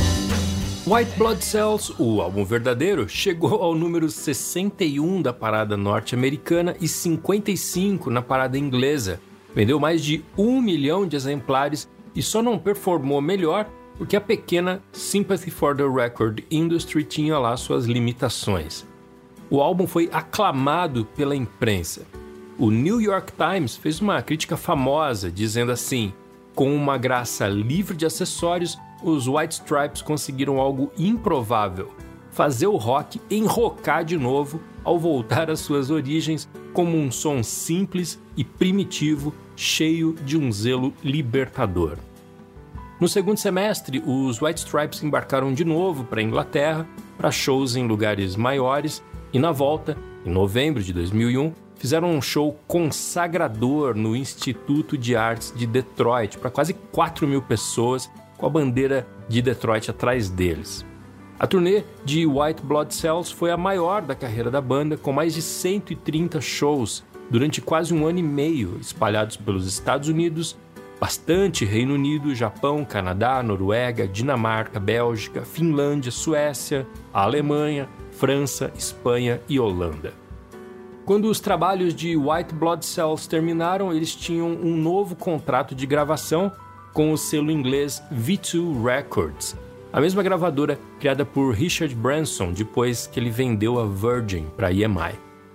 White Blood Cells, o álbum verdadeiro, chegou ao número sessenta e um da parada norte-americana e cinquenta e cinco na parada inglesa. Vendeu mais de um milhão de exemplares e só não performou melhor porque a pequena Sympathy for the Record Industry tinha lá suas limitações. O álbum foi aclamado pela imprensa. O New York Times fez uma crítica famosa, dizendo assim: com uma graça livre de acessórios, os White Stripes conseguiram algo improvável, fazer o rock enrocar de novo ao voltar às suas origens como um som simples e primitivo, cheio de um zelo libertador. No segundo semestre, os White Stripes embarcaram de novo para a Inglaterra, para shows em lugares maiores, e na volta, em novembro de dois mil e um, fizeram um show consagrador no Instituto de Artes de Detroit para quase quatro mil pessoas, com a bandeira de Detroit atrás deles. A turnê de White Blood Cells foi a maior da carreira da banda, com mais de cento e trinta shows durante quase um ano e meio, espalhados pelos Estados Unidos, bastante Reino Unido, Japão, Canadá, Noruega, Dinamarca, Bélgica, Finlândia, Suécia, a Alemanha, França, Espanha e Holanda. Quando os trabalhos de White Blood Cells terminaram, eles tinham um novo contrato de gravação com o selo inglês V dois Records, a mesma gravadora criada por Richard Branson depois que ele vendeu a Virgin para a E M I.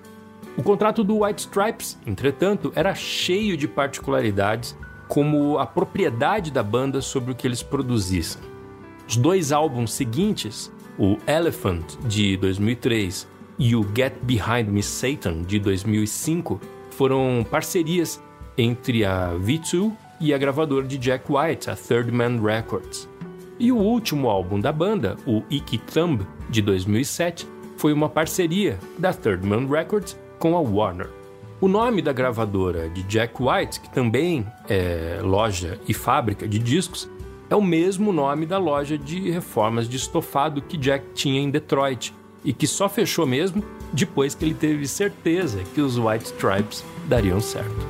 O contrato do White Stripes, entretanto, era cheio de particularidades, como a propriedade da banda sobre o que eles produzissem. Os dois álbuns seguintes, o Elephant, de dois mil e três, e o Get Behind Me Satan, de dois mil e cinco, foram parcerias entre a V dois e a gravadora de Jack White, a Third Man Records. E o último álbum da banda, o Icky Thumb, de dois mil e sete, foi uma parceria da Third Man Records com a Warner. O nome da gravadora de Jack White, que também é loja e fábrica de discos, é o mesmo nome da loja de reformas de estofado que Jack tinha em Detroit e que só fechou mesmo depois que ele teve certeza que os White Stripes dariam certo.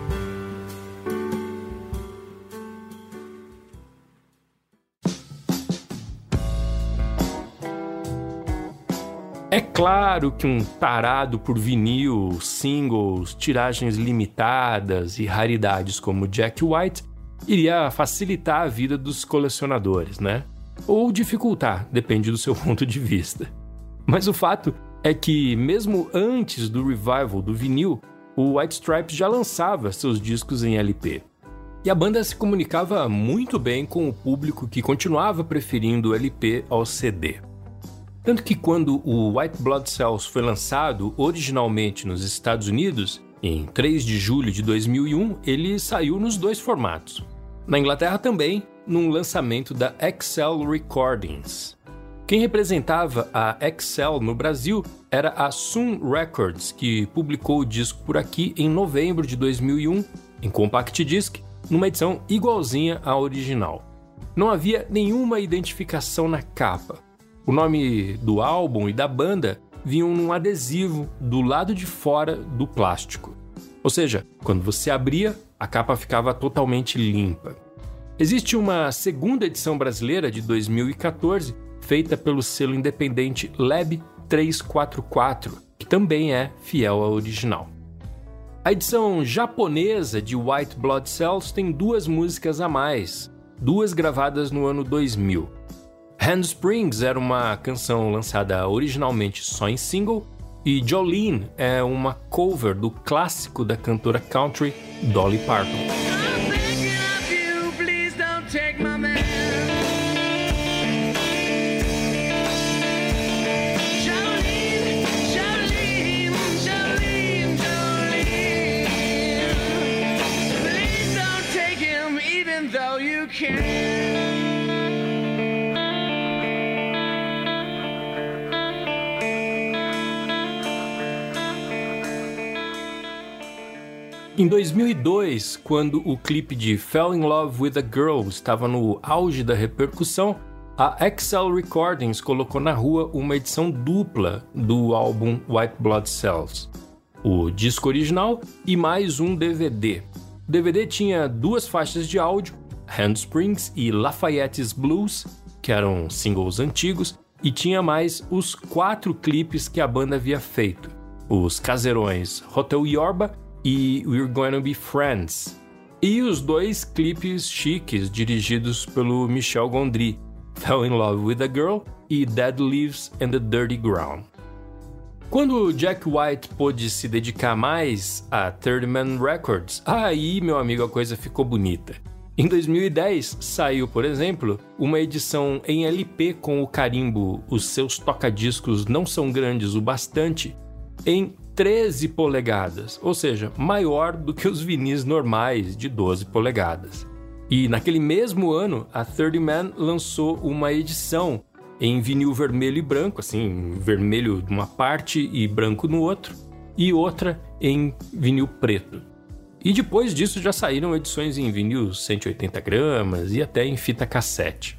É claro que um tarado por vinil, singles, tiragens limitadas e raridades como Jack White iria facilitar a vida dos colecionadores, né? Ou dificultar, depende do seu ponto de vista. Mas o fato é que, mesmo antes do revival do vinil, o White Stripes já lançava seus discos em L P. E a banda se comunicava muito bem com o público que continuava preferindo o L P ao C D. Tanto que quando o White Blood Cells foi lançado originalmente nos Estados Unidos, em três de julho de dois mil e um, ele saiu nos dois formatos. Na Inglaterra também, num lançamento da Excel Recordings. Quem representava a Excel no Brasil era a Sun Records, que publicou o disco por aqui em novembro de dois mil e um, em Compact Disc, numa edição igualzinha à original. Não havia nenhuma identificação na capa. O nome do álbum e da banda vinham num adesivo do lado de fora do plástico. Ou seja, quando você abria, a capa ficava totalmente limpa. Existe uma segunda edição brasileira de dois mil e quatorze, feita pelo selo independente Lab trezentos e quarenta e quatro, que também é fiel à original. A edição japonesa de White Blood Cells tem duas músicas a mais, duas gravadas no ano dois mil. Handsprings era uma canção lançada originalmente só em single, e Jolene é uma cover do clássico da cantora country Dolly Parton. Em dois mil e dois, quando o clipe de Fell in Love with a Girl estava no auge da repercussão, a Excel Recordings colocou na rua uma edição dupla do álbum White Blood Cells, o disco original e mais um D V D. O D V D tinha duas faixas de áudio, Handsprings e Lafayette's Blues, que eram singles antigos, e tinha mais os quatro clipes que a banda havia feito, os caseirões Hotel Yorba e We're Gonna Be Friends, e os dois clipes chiques dirigidos pelo Michel Gondry, Fell in Love with a Girl e Dead Leaves and the Dirty Ground. Quando Jack White pôde se dedicar mais a thirty man Records, aí, meu amigo, a coisa ficou bonita. Em dois mil e dez, saiu, por exemplo, uma edição em L P com o carimbo Os seus tocadiscos não são grandes o bastante, em treze polegadas, ou seja, maior do que os vinis normais de doze polegadas. E naquele mesmo ano, a thirty man lançou uma edição em vinil vermelho e branco, assim, vermelho de uma parte e branco no outro, e outra em vinil preto. E depois disso já saíram edições em vinil cento e oitenta gramas e até em fita cassete.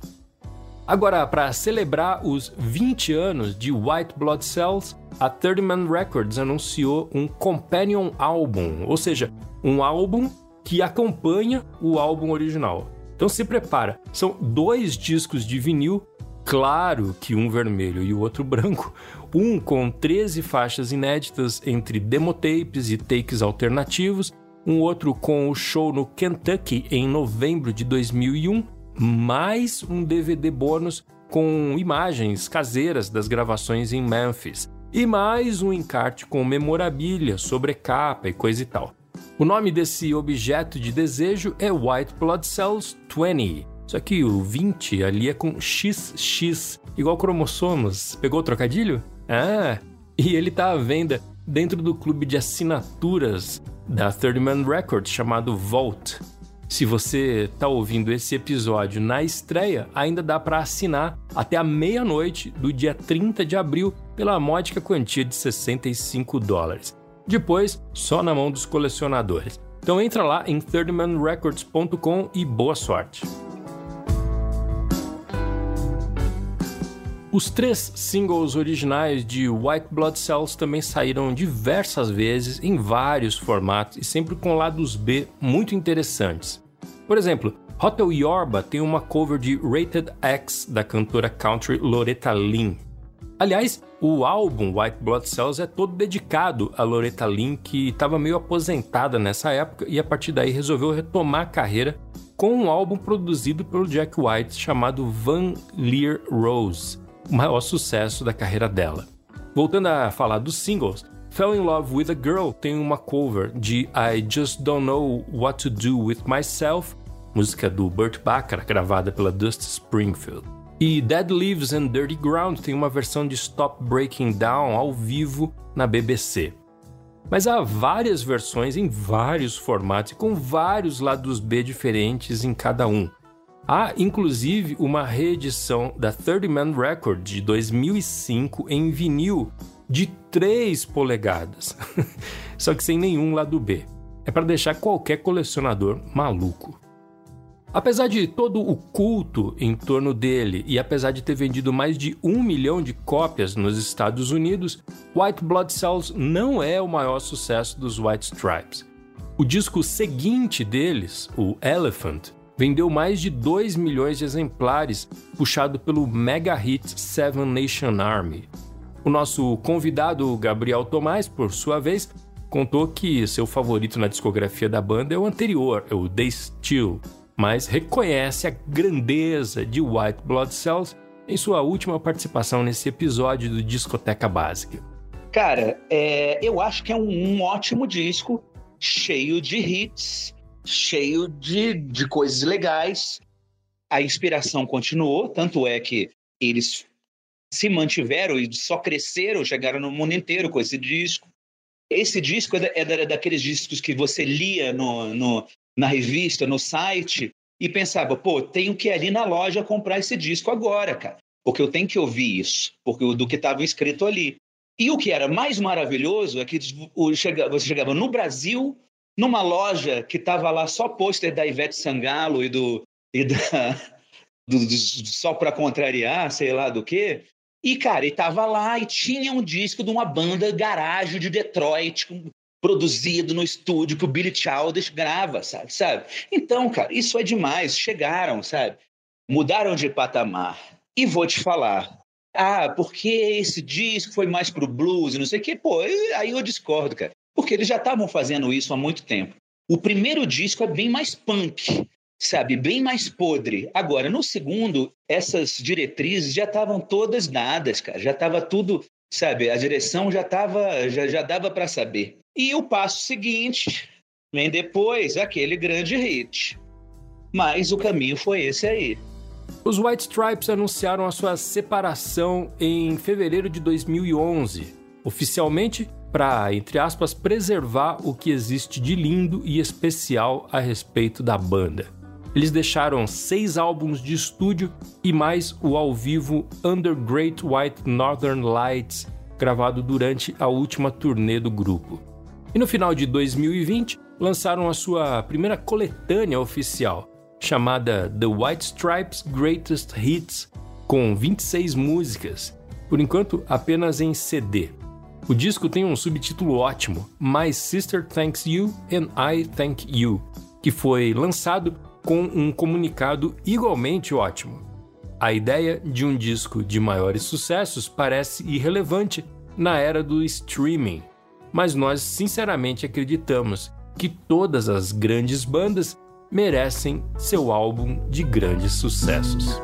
Agora, para celebrar os vinte anos de White Blood Cells, a thirty man Records anunciou um Companion Album, ou seja, um álbum que acompanha o álbum original. Então se prepara, são dois discos de vinil, claro que um vermelho e o outro branco, um com treze faixas inéditas entre demotapes e takes alternativos, um outro com o show no Kentucky em novembro de dois mil e um, mais um D V D bônus com imagens caseiras das gravações em Memphis, e mais um encarte com memorabilia, sobrecapa e coisa e tal. O nome desse objeto de desejo é White Blood Cells vinte, só que o vinte ali é com X X, igual cromossomos. Pegou o trocadilho? Ah, e ele tá à venda dentro do clube de assinaturas da thirty man Records chamado Vault. Se você está ouvindo esse episódio na estreia, ainda dá para assinar até a meia-noite do dia trinta de abril pela módica quantia de sessenta e cinco dólares. Depois, só na mão dos colecionadores. Então entra lá em thirty man records ponto com e boa sorte! Os três singles originais de White Blood Cells também saíram diversas vezes em vários formatos e sempre com lados B muito interessantes. Por exemplo, Hotel Yorba tem uma cover de Rated X da cantora country Loretta Lynn. Aliás, o álbum White Blood Cells é todo dedicado a Loretta Lynn, que estava meio aposentada nessa época e a partir daí resolveu retomar a carreira com um álbum produzido pelo Jack White chamado Van Leer Rose, o maior sucesso da carreira dela. Voltando a falar dos singles, Fell in Love with a Girl tem uma cover de I Just Don't Know What to Do With Myself, música do Burt Bacharach gravada pela Dusty Springfield. E Dead Leaves and Dirty Ground tem uma versão de Stop Breaking Down ao vivo na B B C. Mas há várias versões em vários formatos e com vários lados B diferentes em cada um. Há, inclusive, uma reedição da thirty man Record de dois mil e cinco em vinil de três polegadas, só que sem nenhum lado B. é para deixar qualquer colecionador maluco. Apesar de todo o culto em torno dele e apesar de ter vendido mais de um milhão de cópias nos Estados Unidos, White Blood Cells não é o maior sucesso dos White Stripes. O disco seguinte deles, o Elephant, vendeu mais de dois milhões de exemplares, puxado pelo mega hit Seven Nation Army. O nosso convidado, Gabriel Tomás, por sua vez, contou que seu favorito na discografia da banda é o anterior, é o The Still, mas reconhece a grandeza de White Blood Cells em sua última participação nesse episódio do Discoteca Básica. Cara, é, eu acho que é um, um ótimo disco, cheio de hits, cheio de, de coisas legais. A inspiração continuou, tanto é que eles se mantiveram e só cresceram, chegaram no mundo inteiro com esse disco. Esse disco é, da, é da, daqueles discos que você lia no, no, na revista, no site, e pensava, pô, tenho que ir ali na loja comprar esse disco agora, cara, porque eu tenho que ouvir isso, porque do que estava escrito ali. E o que era mais maravilhoso é que você chegava no Brasil, numa loja que estava lá só pôster da Ivete Sangalo e do, e da, do, do Só Pra Contrariar, sei lá do quê. E, cara, ele estava lá e tinha um disco de uma banda garagem de Detroit, produzido no estúdio que o Billy Childish grava, sabe? sabe? Então, cara, isso é demais. Chegaram, sabe? Mudaram de patamar. E vou te falar, ah, porque esse disco foi mais pro blues e não sei o quê. Pô, aí eu discordo, cara. Porque eles já estavam fazendo isso há muito tempo. O primeiro disco é bem mais punk, sabe? Bem mais podre. Agora, no segundo, essas diretrizes já estavam todas dadas, cara. Já estava tudo, sabe? A direção já, tava, já, já dava para saber. E o passo seguinte vem depois, aquele grande hit. Mas o caminho foi esse aí. Os White Stripes anunciaram a sua separação em fevereiro de dois mil e onze, oficialmente para, entre aspas, preservar o que existe de lindo e especial a respeito da banda. Eles deixaram seis álbuns de estúdio e mais o ao vivo Under Great White Northern Lights, gravado durante a última turnê do grupo. E no final de dois mil e vinte, lançaram a sua primeira coletânea oficial, chamada The White Stripes Greatest Hits, com vinte e seis músicas, por enquanto apenas em C D. O disco tem um subtítulo ótimo, My Sister Thanks You and I Thank You, que foi lançado com um comunicado igualmente ótimo. A ideia de um disco de maiores sucessos parece irrelevante na era do streaming, mas nós sinceramente acreditamos que todas as grandes bandas merecem seu álbum de grandes sucessos.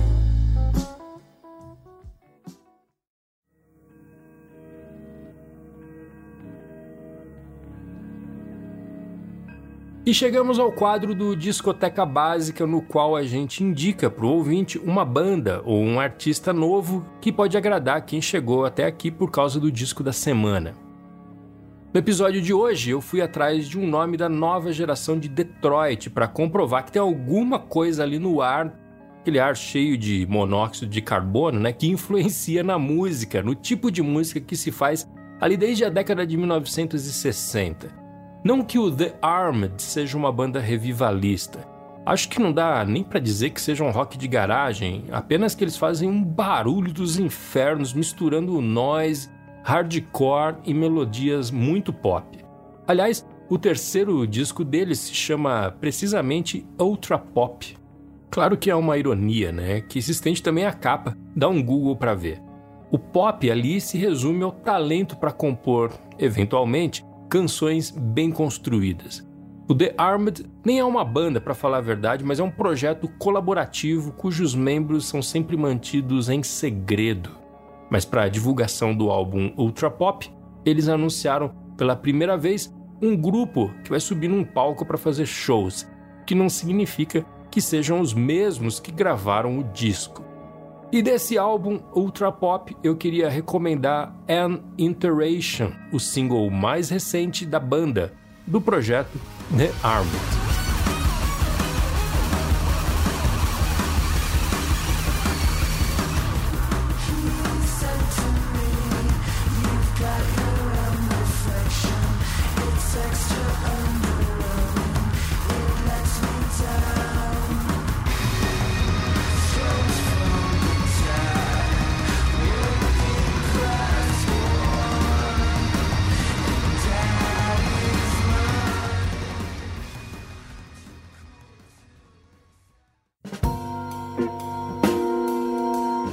E chegamos ao quadro do Discoteca Básica, no qual a gente indica para o ouvinte uma banda ou um artista novo que pode agradar quem chegou até aqui por causa do disco da semana. No episódio de hoje, eu fui atrás de um nome da nova geração de Detroit para comprovar que tem alguma coisa ali no ar, aquele ar cheio de monóxido de carbono, né, que influencia na música, no tipo de música que se faz ali desde a década de mil novecentos e sessenta. Não que o The Armed seja uma banda revivalista. Acho que não dá nem para dizer que seja um rock de garagem, apenas que eles fazem um barulho dos infernos misturando noise, hardcore e melodias muito pop. Aliás, o terceiro disco deles se chama precisamente Ultra Pop. Claro que é uma ironia, né? Que se estende também a capa, dá um Google para ver. O pop ali se resume ao talento para compor, eventualmente, canções bem construídas. O The Armed nem é uma banda, para falar a verdade, mas é um projeto colaborativo cujos membros são sempre mantidos em segredo. Mas para a divulgação do álbum Ultra Pop, eles anunciaram pela primeira vez um grupo que vai subir num palco para fazer shows, que não significa que sejam os mesmos que gravaram o disco. E desse álbum Ultra Pop, eu queria recomendar An Iteration, o single mais recente da banda, do projeto The Armed. Extra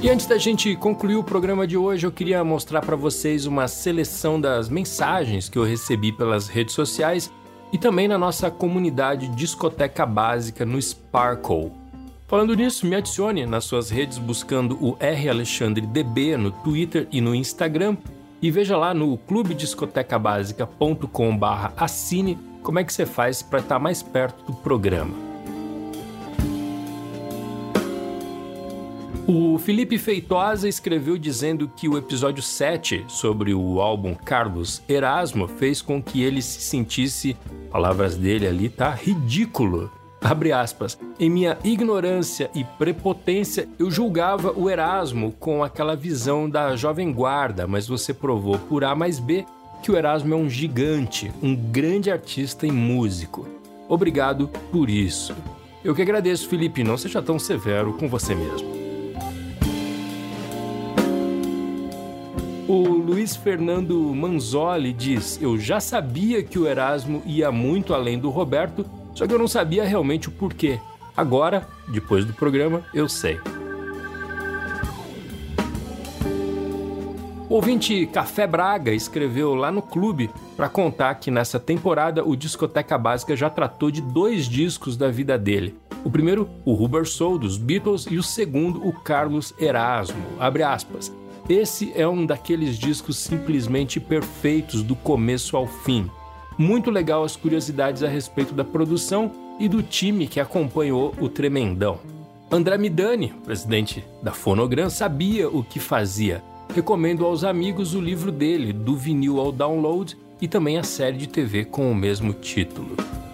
E antes da gente concluir o programa de hoje, eu queria mostrar para vocês uma seleção das mensagens que eu recebi pelas redes sociais e também na nossa comunidade Discoteca Básica no Sparkle. Falando nisso, me adicione nas suas redes buscando o R Alexandre D B no Twitter e no Instagram e veja lá no clube discoteca básica ponto com barra assine como é que você faz para estar mais perto do programa. O Felipe Feitosa escreveu dizendo que o episódio sete sobre o álbum Carlos Erasmo fez com que ele se sentisse, palavras dele ali, tá? Ridículo. Abre aspas. Em minha ignorância e prepotência, eu julgava o Erasmo com aquela visão da jovem guarda, mas você provou por A mais B que o Erasmo é um gigante, um grande artista e músico. Obrigado por isso. Eu que agradeço, Felipe, não seja tão severo com você mesmo. O Luiz Fernando Manzoli diz: eu já sabia que o Erasmo ia muito além do Roberto, só que eu não sabia realmente o porquê. Agora, depois do programa, eu sei. O ouvinte Café Braga escreveu lá no clube para contar que nessa temporada o Discoteca Básica já tratou de dois discos da vida dele. O primeiro, o Rubber Soul, dos Beatles, e o segundo, o Carlos Erasmo. Abre aspas. Esse é um daqueles discos simplesmente perfeitos do começo ao fim. Muito legal as curiosidades a respeito da produção e do time que acompanhou o Tremendão. André Midani, presidente da Fonogram, sabia o que fazia. Recomendo aos amigos o livro dele, Do Vinil ao Download, e também a série de T V com o mesmo título.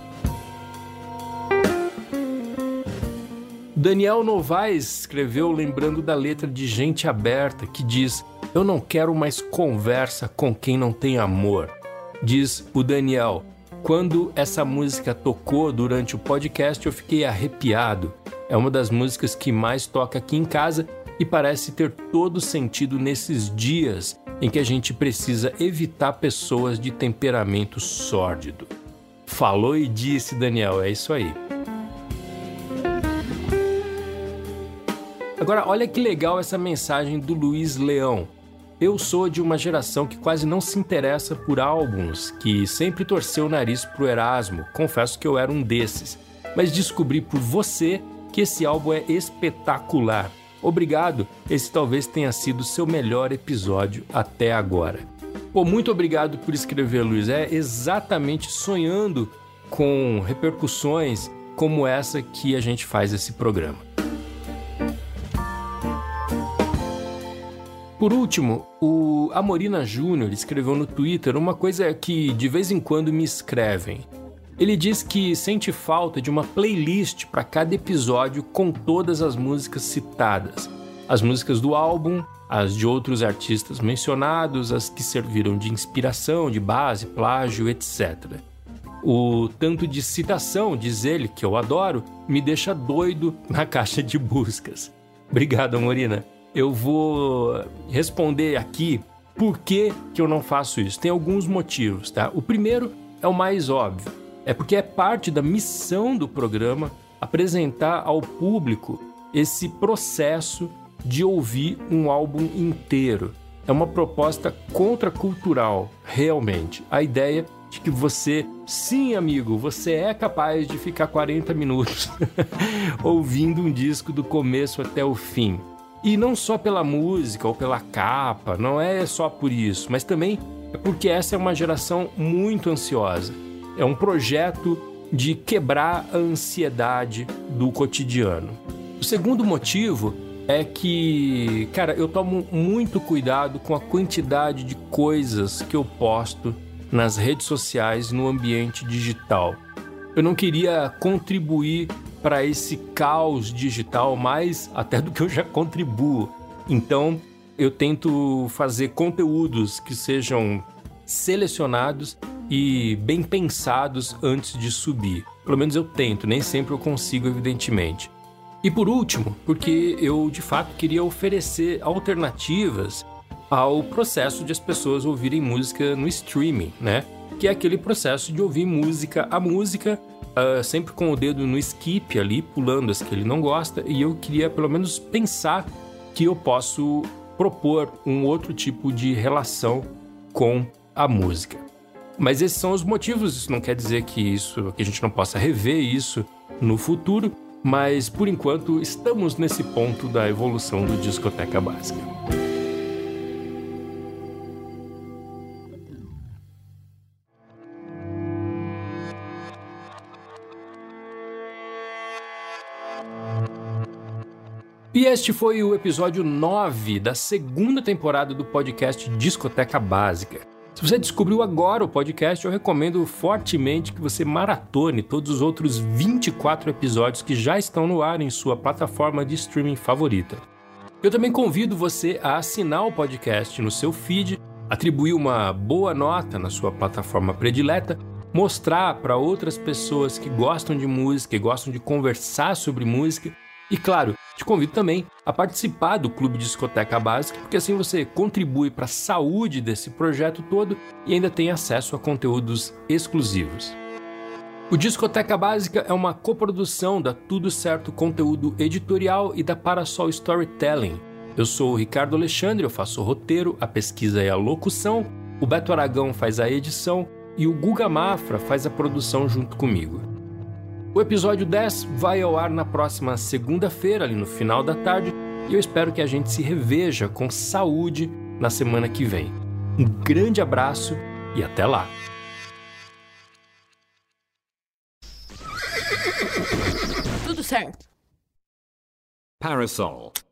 Daniel Novaes escreveu lembrando da letra de Gente Aberta, que diz: eu não quero mais conversa com quem não tem amor. Diz o Daniel: quando essa música tocou durante o podcast eu fiquei arrepiado. É uma das músicas que mais toca aqui em casa e parece ter todo sentido nesses dias em que a gente precisa evitar pessoas de temperamento sórdido. Falou e disse, Daniel, é isso aí. Agora, olha que legal essa mensagem do Luiz Leão. Eu sou de uma geração que quase não se interessa por álbuns, que sempre torceu o nariz pro Erasmo. Confesso que eu era um desses. Mas descobri por você que esse álbum é espetacular. Obrigado, esse talvez tenha sido o seu melhor episódio até agora. Pô, muito obrigado por escrever, Luiz. É exatamente sonhando com repercussões como essa que a gente faz esse programa. Por último, o Amorina Júnior escreveu no Twitter uma coisa que de vez em quando me escrevem. Ele diz que sente falta de uma playlist para cada episódio com todas as músicas citadas. As músicas do álbum, as de outros artistas mencionados, as que serviram de inspiração, de base, plágio, etcétera. O tanto de citação, diz ele, que eu adoro, me deixa doido na caixa de buscas. Obrigado, Amorina. Eu vou responder aqui por que que eu não faço isso. Tem alguns motivos, tá? O primeiro é o mais óbvio. É porque é parte da missão do programa apresentar ao público esse processo de ouvir um álbum inteiro. É uma proposta contracultural, realmente. A ideia de que você, sim, amigo, você é capaz de ficar quarenta minutos ouvindo um disco do começo até o fim. E não só pela música ou pela capa, não é só por isso, mas também é porque essa é uma geração muito ansiosa. É um projeto de quebrar a ansiedade do cotidiano. O segundo motivo é que, cara, eu tomo muito cuidado com a quantidade de coisas que eu posto nas redes sociais no ambiente digital. Eu não queria contribuir para esse caos digital mais até do que eu já contribuo. Então, eu tento fazer conteúdos que sejam selecionados e bem pensados antes de subir. Pelo menos eu tento, nem sempre eu consigo, evidentemente. E por último, porque eu de fato queria oferecer alternativas ao processo de as pessoas ouvirem música no streaming, né? Que é aquele processo de ouvir música a música, uh, sempre com o dedo no skip ali, pulando as que ele não gosta, e eu queria pelo menos pensar que eu posso propor um outro tipo de relação com a música. Mas esses são os motivos, isso não quer dizer que, isso, que a gente não possa rever isso no futuro, mas por enquanto estamos nesse ponto da evolução do Discoteca Básica. E este foi o episódio nove da segunda temporada do podcast Discoteca Básica. Se você descobriu agora o podcast, eu recomendo fortemente que você maratone todos os outros vinte e quatro episódios que já estão no ar em sua plataforma de streaming favorita. Eu também convido você a assinar o podcast no seu feed, atribuir uma boa nota na sua plataforma predileta, mostrar para outras pessoas que gostam de música e gostam de conversar sobre música. E claro, te convido também a participar do Clube Discoteca Básica, porque assim você contribui para a saúde desse projeto todo e ainda tem acesso a conteúdos exclusivos. O Discoteca Básica é uma coprodução da Tudo Certo Conteúdo Editorial e da Parasol Storytelling. Eu sou o Ricardo Alexandre, eu faço o roteiro, a pesquisa e a locução, o Beto Aragão faz a edição e o Guga Mafra faz a produção junto comigo. O episódio dez vai ao ar na próxima segunda-feira, ali no final da tarde, e eu espero que a gente se reveja com saúde na semana que vem. Um grande abraço e até lá! Tudo certo. Parasol.